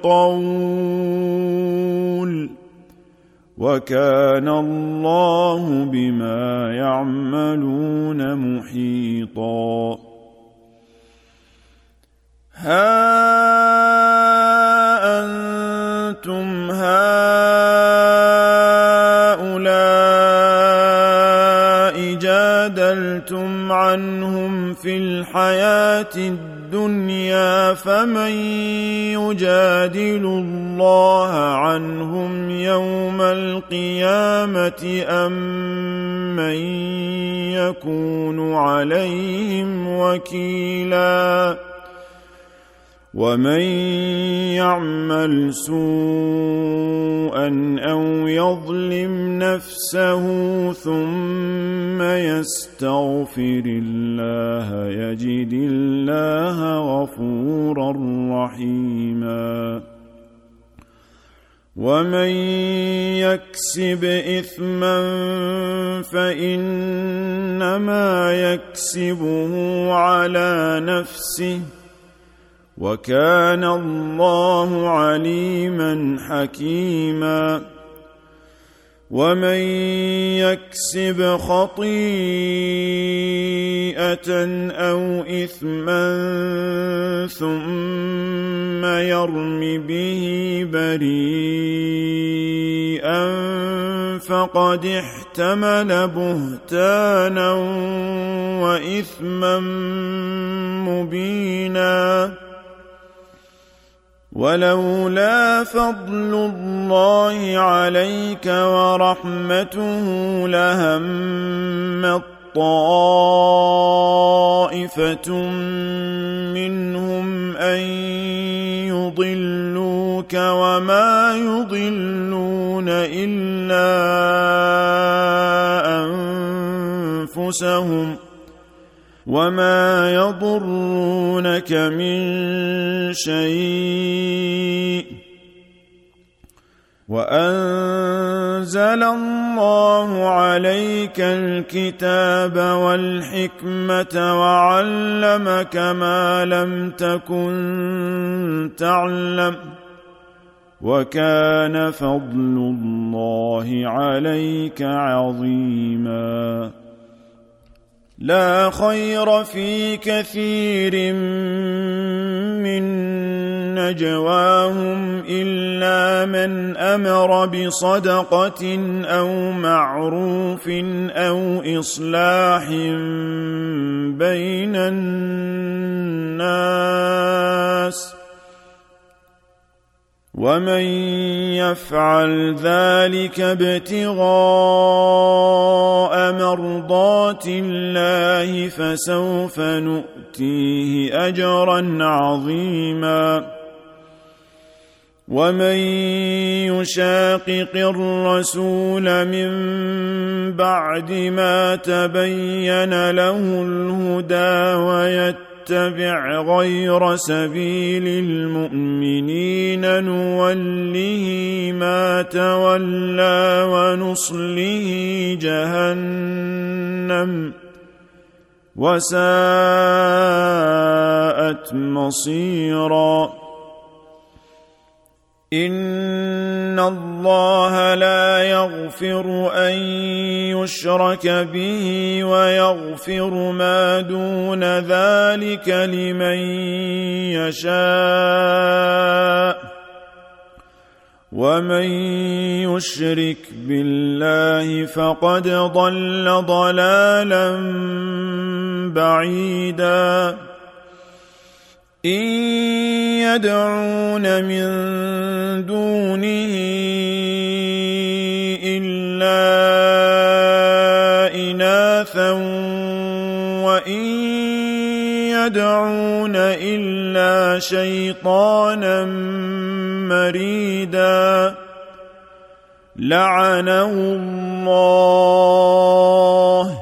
القول وكان الله بما يعملون محيطا ها أنتم هؤلاء جادلتم عنهم في الحياة الدنيا فمن يجادل الله عنهم يوم القيامة أم من يكون عليهم وكيلا ومن يعمل سوءا أو يظلم نفسه ثم يستغفر الله يجد الله غفورا رحيما ومن يكسب إثما فإنما يكسبه على نفسه وكان الله عليما حكيما ومن يكسب خطيئة أو إثما ثم يرم به بريئا فقد احتمل بهتانا وإثما مبينا ولولا فضل الله عليك ورحمته لهمت طائفة منهم أن يضلوك وما يضلون إلا أنفسهم وما يضرونك من شيء وأنزل الله عليك الكتاب والحكمة وعلمك ما لم تكن تعلم وكان فضل الله عليك عظيما. لا خير في كثير من نجواهم إلا من أمر بصدقة أو معروف أو إصلاح بين الناس، ومن يفعل ذلك ابتغاء مرضات الله فسوف نؤتيه أجرا عظيما. ومن يشاقق الرسول من بعد ما تبين له الهدى ويتبع غير سبيل المؤمنين نوله ما تولى ونصله جهنم وساءت مصيرا. إن الله لا يغفر أن يشرك به ويغفر ما دون ذلك لمن يشاء، ومن يشرك بالله فقد ضل ضلالا بعيدا. إن يدعون من دونه إلا إناثا وإن يدعون إلا شيطانا مريدا لعنه الله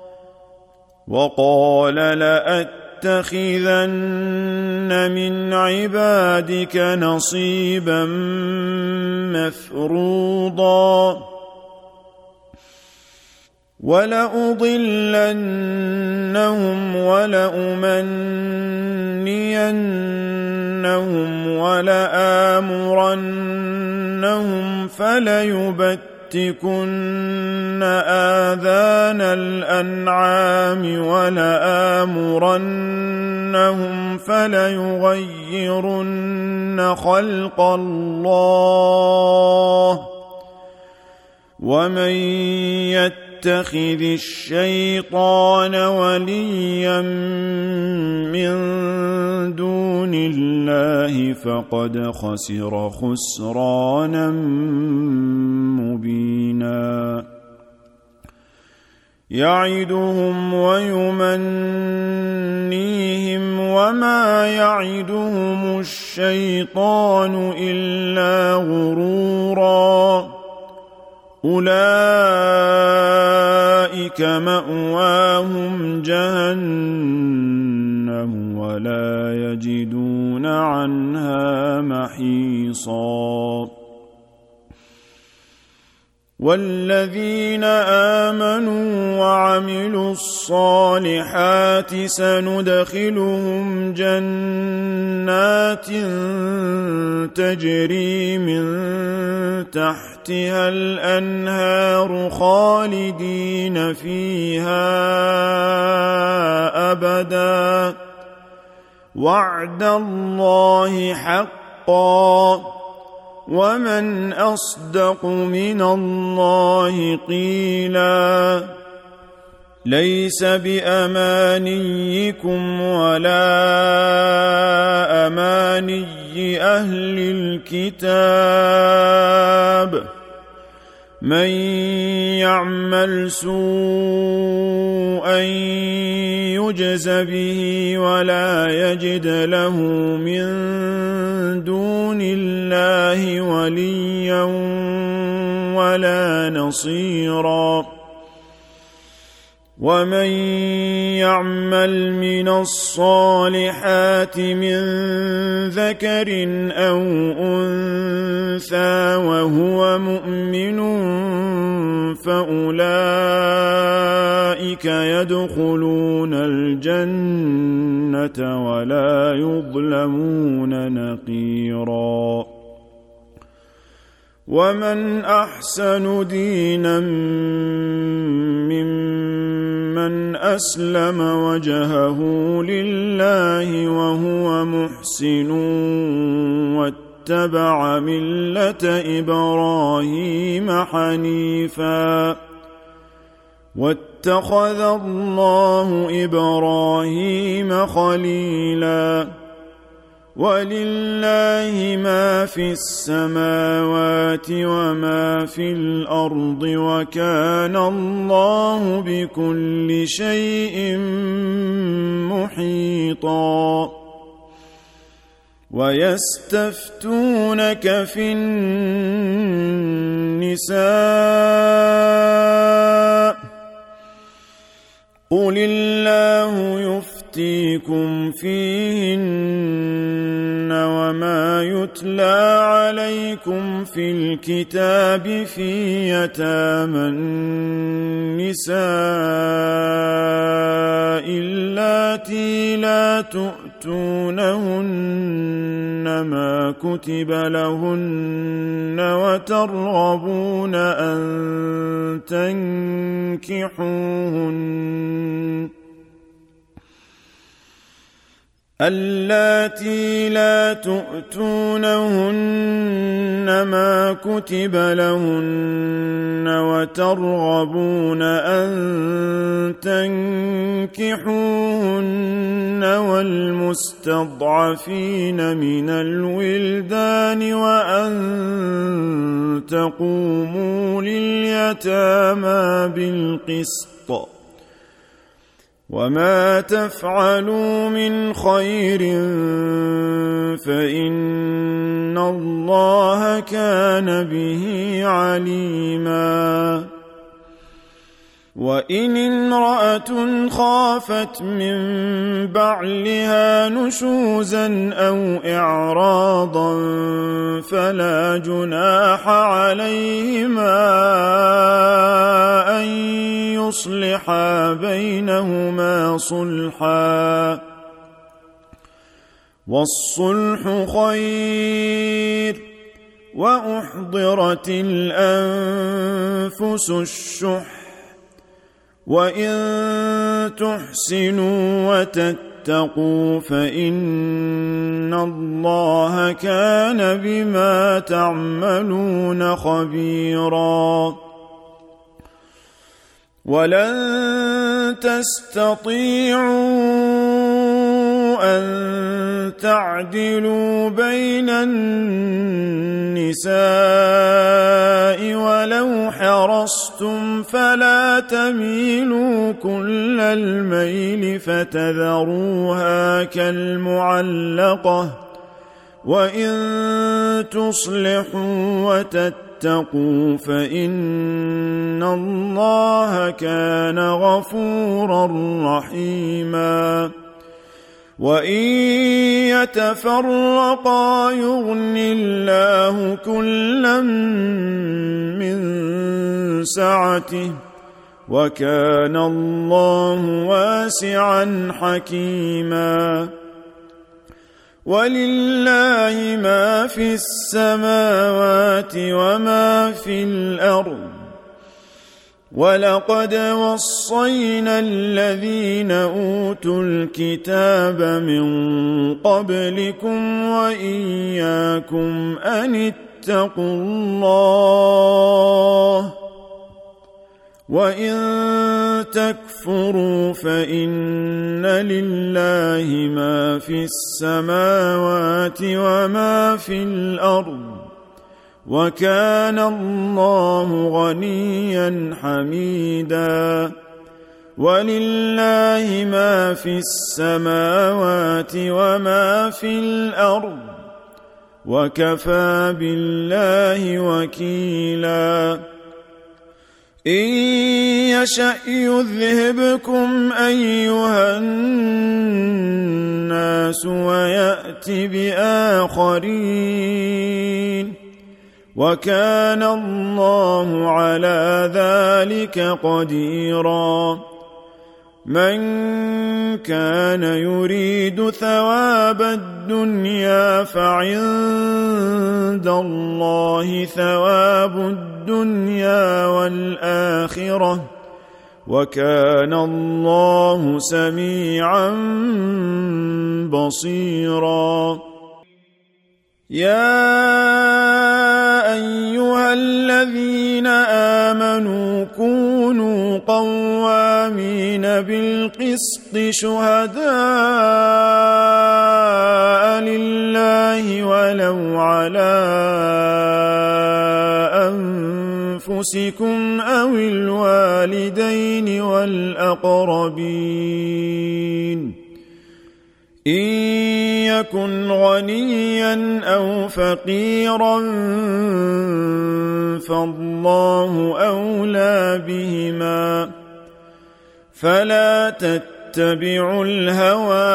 وقال لأت لَأَتَّخِذَنَّ مِنْ عِبَادِكَ نَصِيبًا مَفْرُوضًا وَلَأُضِلَّنَّهُمْ وَلَأُمَنِّيَنَّهُمْ وَلَآمُرَنَّهُمْ فَلَيُبَتِّكُنَّ آذَانَ الْأَنْعَامِ وَلَآمُرَنَّهُمْ فَلَيُغَيِّرُنَّ خَلْقَ اللَّهِ وَمَن يَتَّخِذِ الشَّيْطَانَ وَلِيًّا مِّن دُونِ اللَّهِ فَقَدْ خَسِرَ خُسْرَانًا مُّبِينًا. يَعِدُهُمْ وَيُمَنِّيهِمْ وَمَا يَعِدُهُمُ الشَّيْطَانُ إِلَّا غُرُورًا. أولئك مأواهم جهنم ولا يجدون عنها محيصا. والذين آمنوا وعملوا الصالحات سندخلهم جنات تجري من تحتها الأنهار خالدين فيها أبدا وعد الله حقا ومن أصدق من الله قيلا. ليس بأمانيكم ولا أماني أهل الكتاب من يعمل سوءا يجز به ولا يجد له من دون الله وليا ولا نصيرا. ومن يعمل من الصالحات من ذكر أو أنثى وهو مؤمن فأولئك يدخلون الجنة ولا يظلمون نقيرا. ومن أحسن دينا ممن أسلم وجهه لله وهو محسن واتبع ملة إبراهيم حنيفا واتخذ الله إبراهيم خليلا ولله ما في السماوات وما في الأرض وكان الله بكل شيء محيطا ويستفتونك في النساء قل الله يفتيكم فيهن وما يتلى عليكم في الكتاب في يتامى النساء اللاتي لا تؤتونهن ما كتب لهن وترغبون أن تنكحوهن اللاتي لا تؤتونهن ما كتب لهن وترغبون أن تنكحوهن والمستضعفين من الولدان وأن تقوموا لليتامى بالقسط وما تفعلوا من خير فإن الله كان به عليما وإن امرأة خافت من بعلها نشوزا أو إعراضا فلا جناح عليهما أن يصلحا بينهما صلحا والصلح خير وأحضرت الأنفس الشح وإن تحسنوا وتتقوا فإن الله كان بما تعملون خبيرا ولن تستطيعوا أن تعدلوا بين النساء ولو حرصتم فلا تميلوا كل الميل فتذروها كالمعلقة وإن تصلحوا وتتقوا فإن الله كان غفورا رحيما وإن يتفرقا يغن الله كلا من سعته وكان الله واسعا حكيما ولله ما في السماوات وما في الأرض ولقد وصينا الذين أوتوا الكتاب من قبلكم وإياكم أن اتقوا الله وإن تكفروا فإن لله ما في السماوات وما في الأرض وكان الله غنيا حميدا ولله ما في السماوات وما في الأرض وكفى بالله وكيلا إن يشأ يذهبكم أيها الناس ويأت بآخرين وكان الله على ذلك قديرا من كان يريد ثواب الدنيا فعند الله ثواب الدنيا والآخرة وكان الله سميعا بصيرا. يا أيها الذين آمنوا كونوا قوامين بالقسط شهداء لله ولو على أنفسكم أو الوالدين والأقربين إن يكن غنيا أو فقيرا فالله أولى بهما فلا تتبعوا الهوى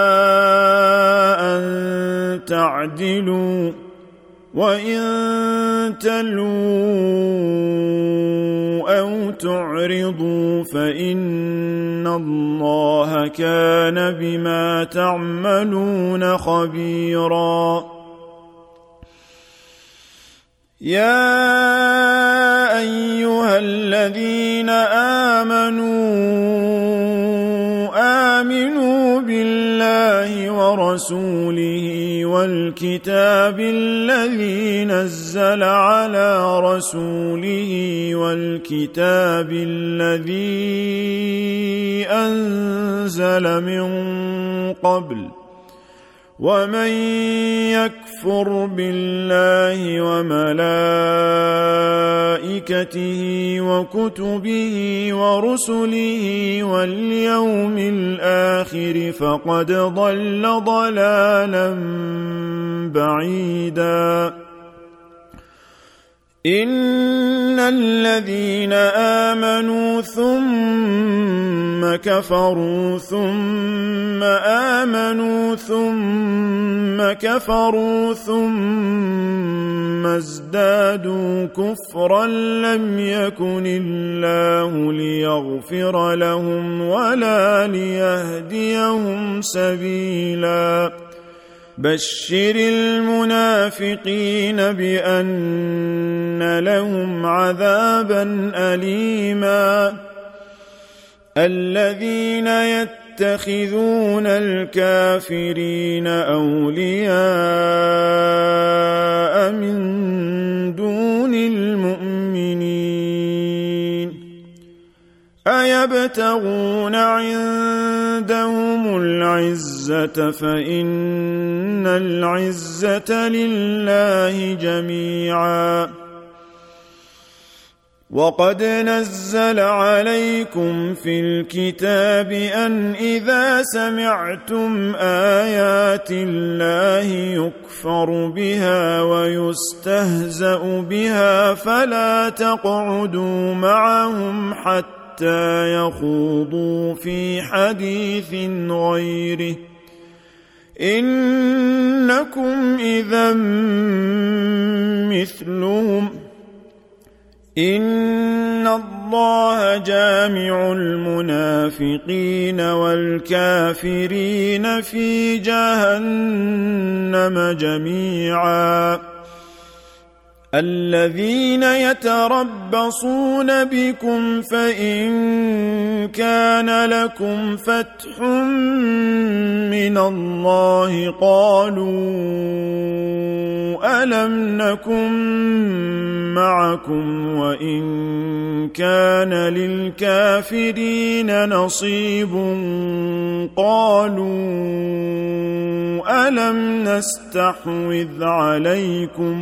أن تعدلوا وإن تلووا أو تعرضوا فإن الله كان بما تعملون خبيرا. يا أيها الذين آمنوا آمنوا بالله ورسوله والكتاب الذي نزل على رسوله والكتاب الذي أنزل من قبل ومن يكفر بالله وملائكته وكتبه ورسله واليوم الآخر فقد ضل ضلالا بعيدا. إن الذين آمنوا ثم كفروا ثم آمنوا ثم كفروا ثم ازدادوا كفرا لم يكن الله ليغفر لهم ولا ليهديهم سبيلا. بشر المنافقين بأن لهم عذابا أليما. الذين يتخذون الكافرين أولياء من دون المؤمنين أيبتغون عندهم العزة فإن العزة لله جميعا. وقد نزل عليكم في الكتاب أن إذا سمعتم آيات الله يكفر بها ويستهزأ بها فلا تقعدوا معهم حتى يخوضوا في حديث غيره إنكم إذا مثلهم إن الله جامع المنافقين والكافرين في جهنم جميعا. الذين يتربصون بكم فإن كان لكم فتح من الله قالوا ألم نكن معكم وإن كان للكافرين نصيب قالوا ألم نستحوذ عليكم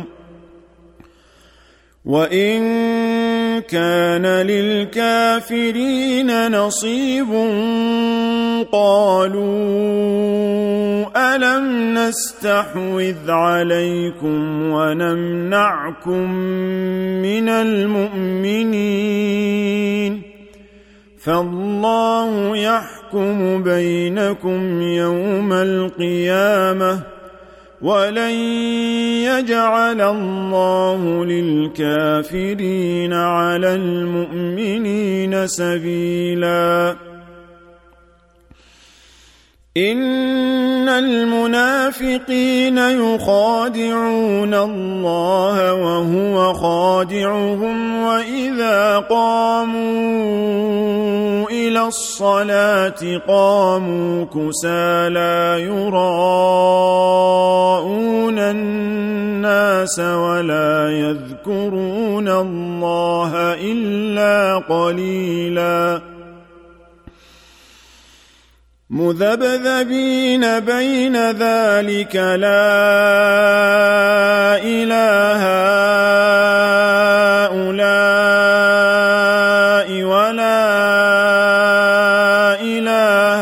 وإن كان للكافرين نصيب قالوا ألم نستحوذ عليكم ونمنعكم من المؤمنين فالله يحكم بينكم يوم القيامة ولن يجعل الله للكافرين على المؤمنين سبيلا. إن المنافقين يخادعون الله وهو خادعهم وإذا قاموا إلى الصلاة قاموا كسالى يراءون الناس ولا يذكرون الله إلا قليلا مذبذبين بين ذلك لا إله هؤلاء ولا إله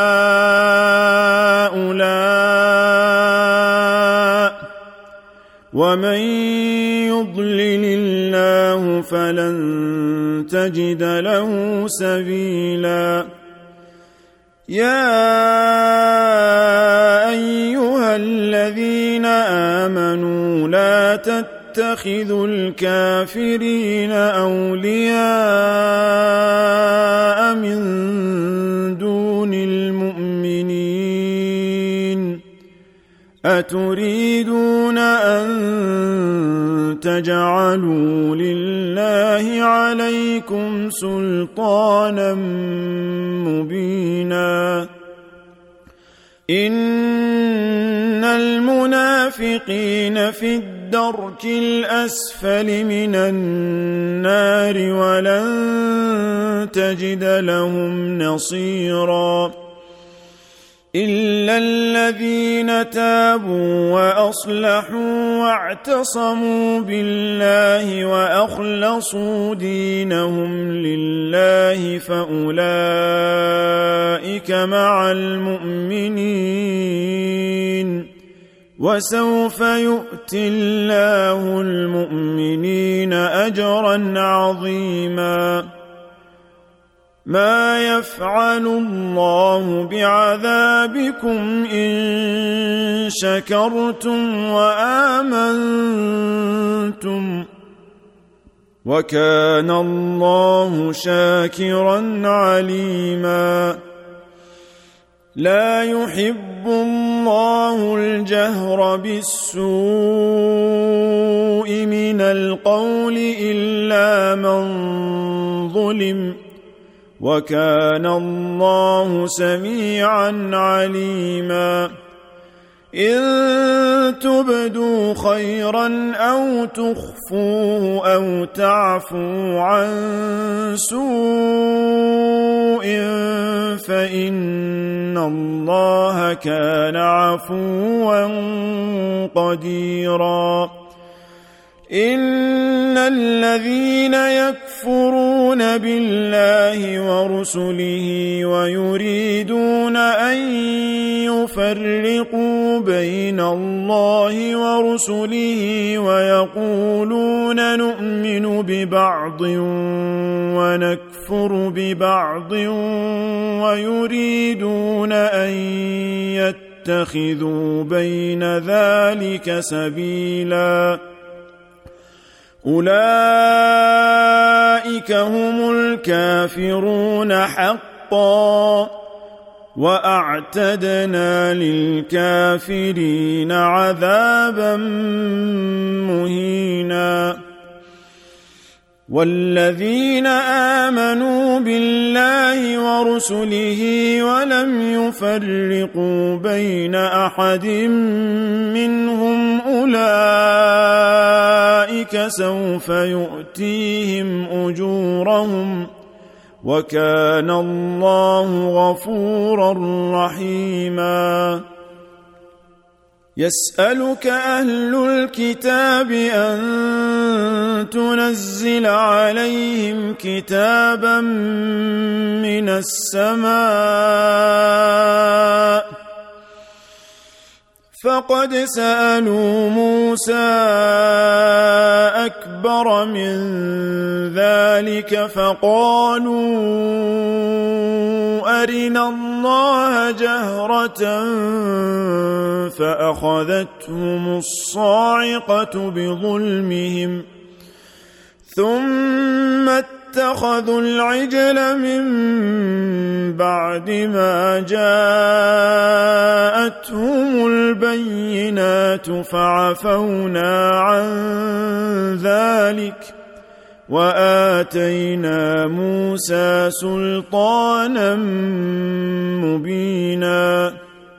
هؤلاء ومن يضلل الله فلن تجد له سبيلا يا أيها الذين آمنوا لا تتخذوا الكافرين أولياء من دون المؤمنين أتريدون أن تجعلوا لله عليكم سلطانا مبينا إن المنافقين في الدرك الأسفل من النار ولن تجد لهم نصيرا إلا الذين تابوا وأصلحوا واعتصموا بالله وأخلصوا دينهم لله فأولئك مع المؤمنين وسوف يؤتي الله المؤمنين أجرا عظيما ما يفعل الله بعذابكم إن شكرتم وآمنتم وكان الله شاكرا عليما لا يحب الله الجهر بالسوء من القول إلا من ظلم وكان الله سميعا عليما إن تبدوا خيرا أو تخفوه أو تعفوا عن سوء فإن الله كان عفوا قديرا إن الذين يكفرون بالله ورسله ويريدون أن يفرقوا بين الله ورسله ويقولون نؤمن ببعض ونكفر ببعض ويريدون أن يتخذوا بين ذلك سبيلا أولئك هم الكافرون حقا وأعتدنا للكافرين عذابا مهينا والذين آمنوا بالله ورسله ولم يفرقوا بين أحد منهم أولئك سوف يؤتيهم أجورهم وكان الله غفورا رحيما يسألك أهل الكتاب أن تنزل عليهم كتابا من السماء فقد سألوا موسى أكبر من ذلك فقالوا أرنا الله جهرة فأخذتهم الصاعقة بظلمهم ثم اتخذوا العجل من بعد ما جاءتهم البينات فعفونا عن ذلك وآتينا موسى سلطانا مبينا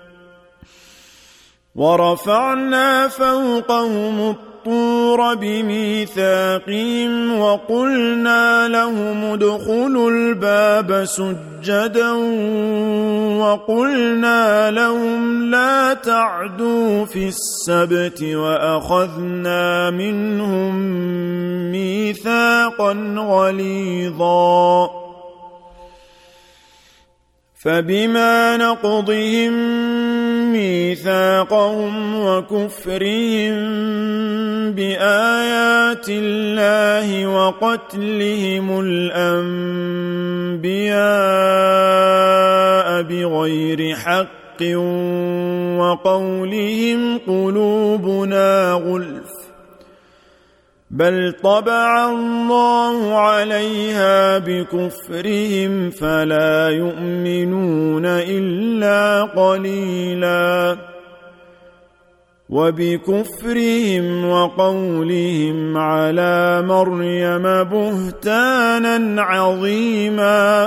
ورفعنا فوقهم الطور بميثاقهم وقلنا لهم ادخلوا الباب سجدا وقلنا لهم لا تعدوا في السبت وأخذنا منهم ميثاقا غليظا فبما نقضهم ميثاقهم وكفرهم بآيات الله وقتلهم الأنبياء بغير حق وقولهم قلوبنا غلف بل طبع الله عليها بكفرهم فلا يؤمنون إلا قليلا وبكفرهم وقولهم على مريم بهتانا عظيما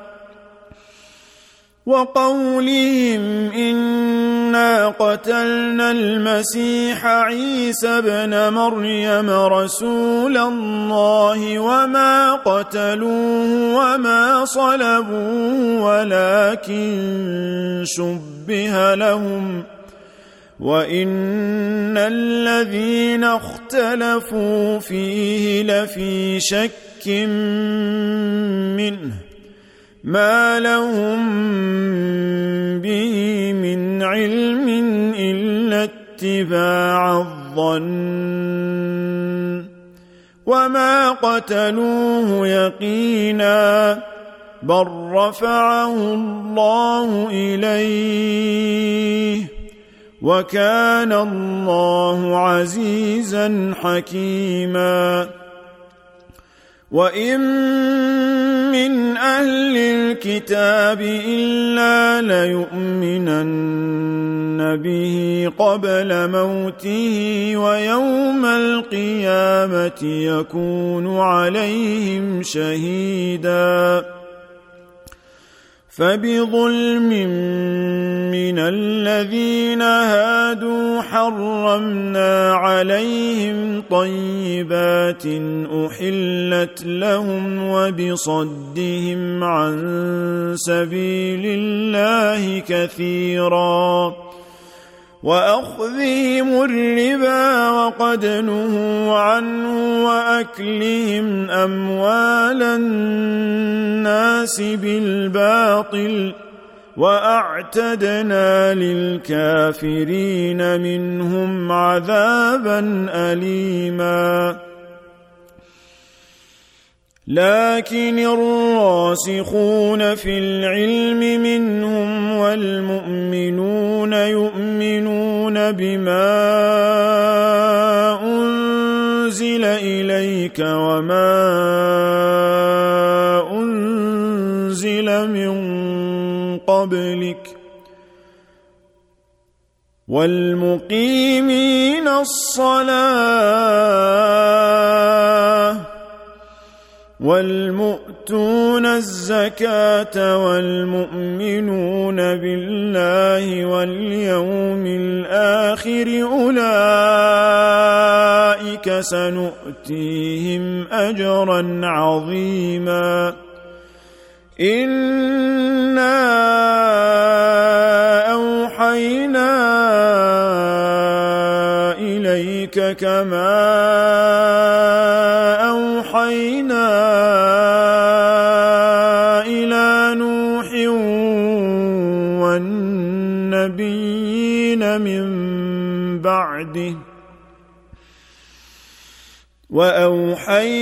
وقولهم إنا قتلنا المسيح عيسى ابن مريم رسول الله وما قتلوه وما صلبوه ولكن شبه لهم وإن الذين اختلفوا فيه لفي شك منه ما لهم به من علم إلا اتباع الظن وما قتلوه يقينا بل رفعه الله إليه وكان الله عزيزا حكيما وإن من أهل الكتاب إلا ليؤمنن به قبل موته ويوم القيامة يكون عليهم شهيدا فبظلم من الذين هادوا حرمنا عليهم طيبات أحلت لهم وبصدهم عن سبيل الله كثيرا وأخذهم الربا وقد نهوا عنه وأكلهم أموال الناس بالباطل وأعتدنا للكافرين منهم عذابا أليما لكن الراسخون في العلم منهم والمؤمنون يؤمنون بما أنزل إليك وما أنزل من قبلك والمقيمين الصلاة والمؤتون الزكاة والمؤمنون بالله واليوم الآخر أولئك سنؤتيهم أجرا عظيما إنا أوحينا إليك كما أوحينا إلى نوح والنبيين من بعده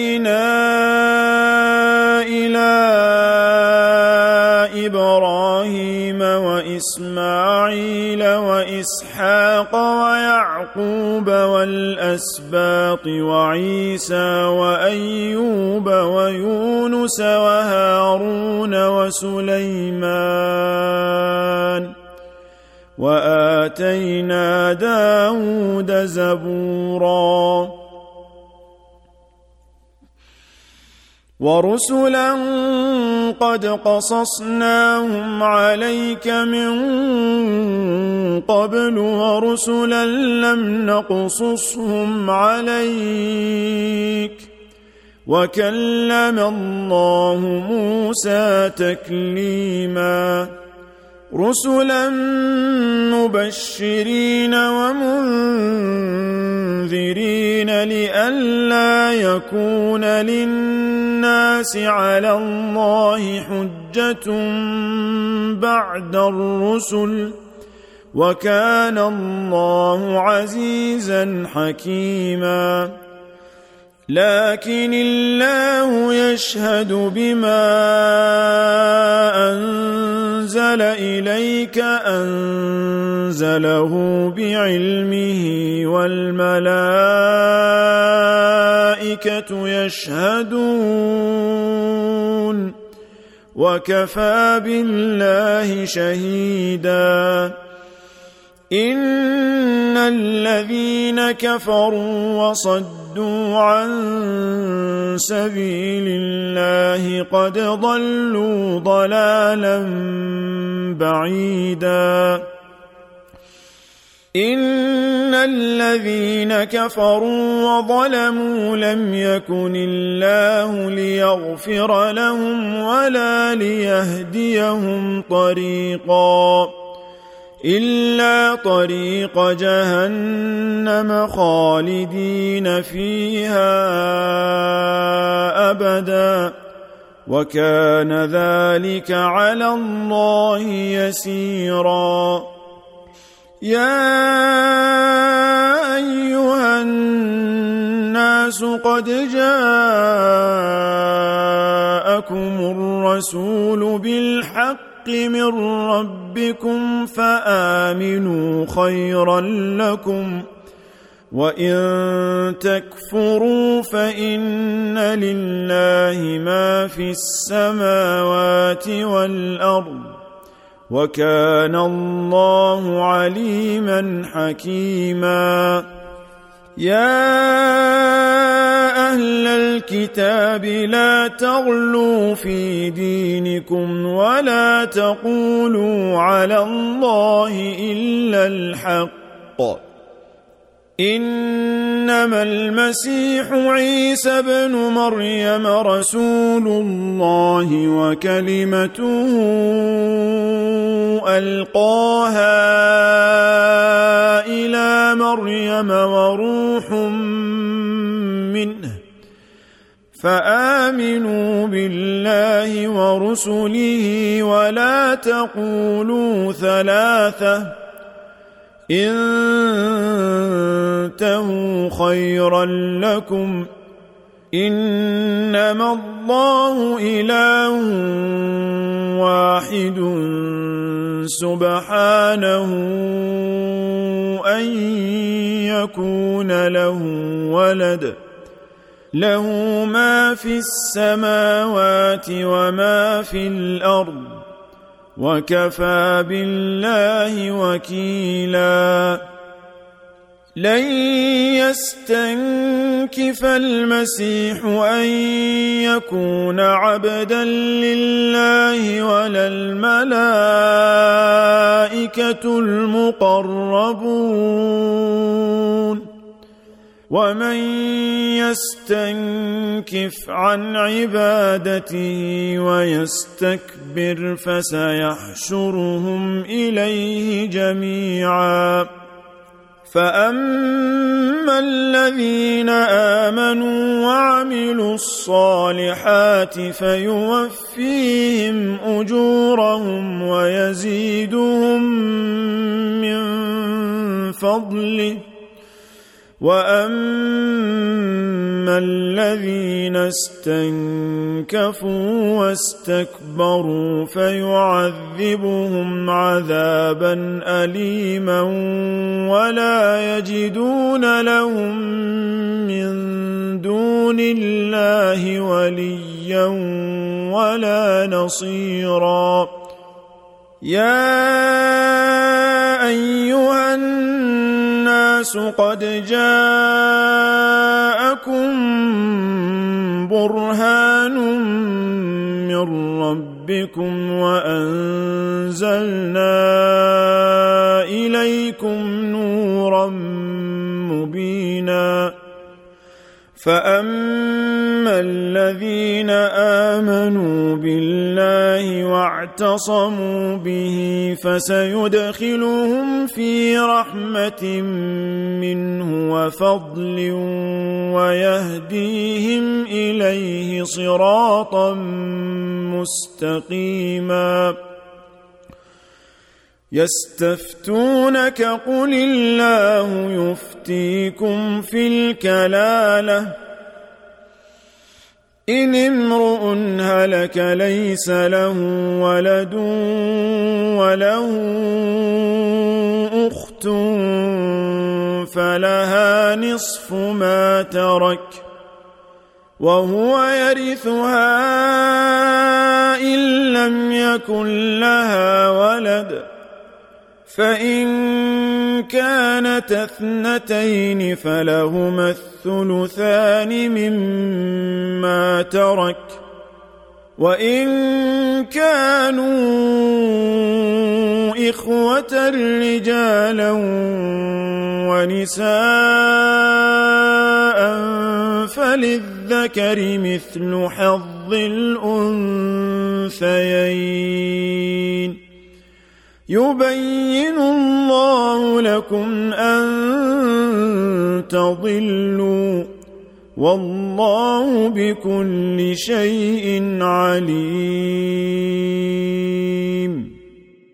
وأوحينا إلى إبراهيم وإبراهيم وإسماعيل وإسحاق ويعقوب والأسباط وعيسى وأيوب ويونس وهارون وسليمان وآتينا داود زبورا ورسلا قد قصصناهم عليك من قبل ورسلا لم نقصصهم عليك وكلم الله موسى تكليما رسلا مبشرين ومنذرين لئلا يكون للناس على الله حجة بعد الرسل وكان الله عزيزا حكيما لكن الله يشهد بما أنزل إليك أنزله بعلمه والملائكة يشهدون وكفى بالله شهيدا إن الذين كفروا وصدوا عن سبيل الله قد ضلوا ضلالا بعيدا إن الذين كفروا وظلموا لم يكن الله ليغفر لهم ولا ليهديهم طريقا إلا طريق جهنم خالدين فيها أبدا وكان ذلك على الله يسيرا يا أيها الناس قد جاءكم الرسول بالحق من ربكم فآمنوا خيرا لكم وإن تكفروا فإن لله ما في السماوات والأرض وكان الله عليما حكيما يا أهل الكتاب لا تغلوا في دينكم ولا تقولوا على الله إلا الحق إنما المسيح عيسى بن مريم رسول الله وكلمته ألقاها إلى مريم وروح منه فآمنوا بالله ورسله ولا تقولوا ثلاثة انتهوا خيرا لكم إنما الله إله واحد سبحانه أن يكون له ولد له ما في السماوات وما في الأرض وكفى بالله وكيلا لن يستنكف المسيح أن يكون عبدا لله ولا الملائكة المقربون ومن يستنكف عن عبادته ويستكبر فسيحشرهم إليه جميعا فأما الذين آمنوا وعملوا الصالحات فيوفيهم أجورهم ويزيدهم من فضله وأما الذين استنكفوا واستكبروا فيعذبهم عذابا أليما ولا يجدون لهم من دون الله وليا ولا نصيرا. يا أيها الناس قد جاءكم برهان من ربكم وأنزلنا إليكم نورا مبينا. فأما الذين آمنوا بالله واعتصموا به فسيدخلهم في رحمة منه وفضل ويهديهم إليه صراطا مستقيما. يستفتونك قل الله يفتيكم في الكلالة إن امرؤ هلك ليس له ولد وله أخت فلها نصف ما ترك وهو يرثها إن لم يكن لها ولد فإن كانت اثنتين فلهما الثلثان مما ترك وإن كانوا إخوة رجالا ونساء فللذكر مثل حظ الأنثيين. يبين الله لكم أن تضلوا والله بكل شيء عليم.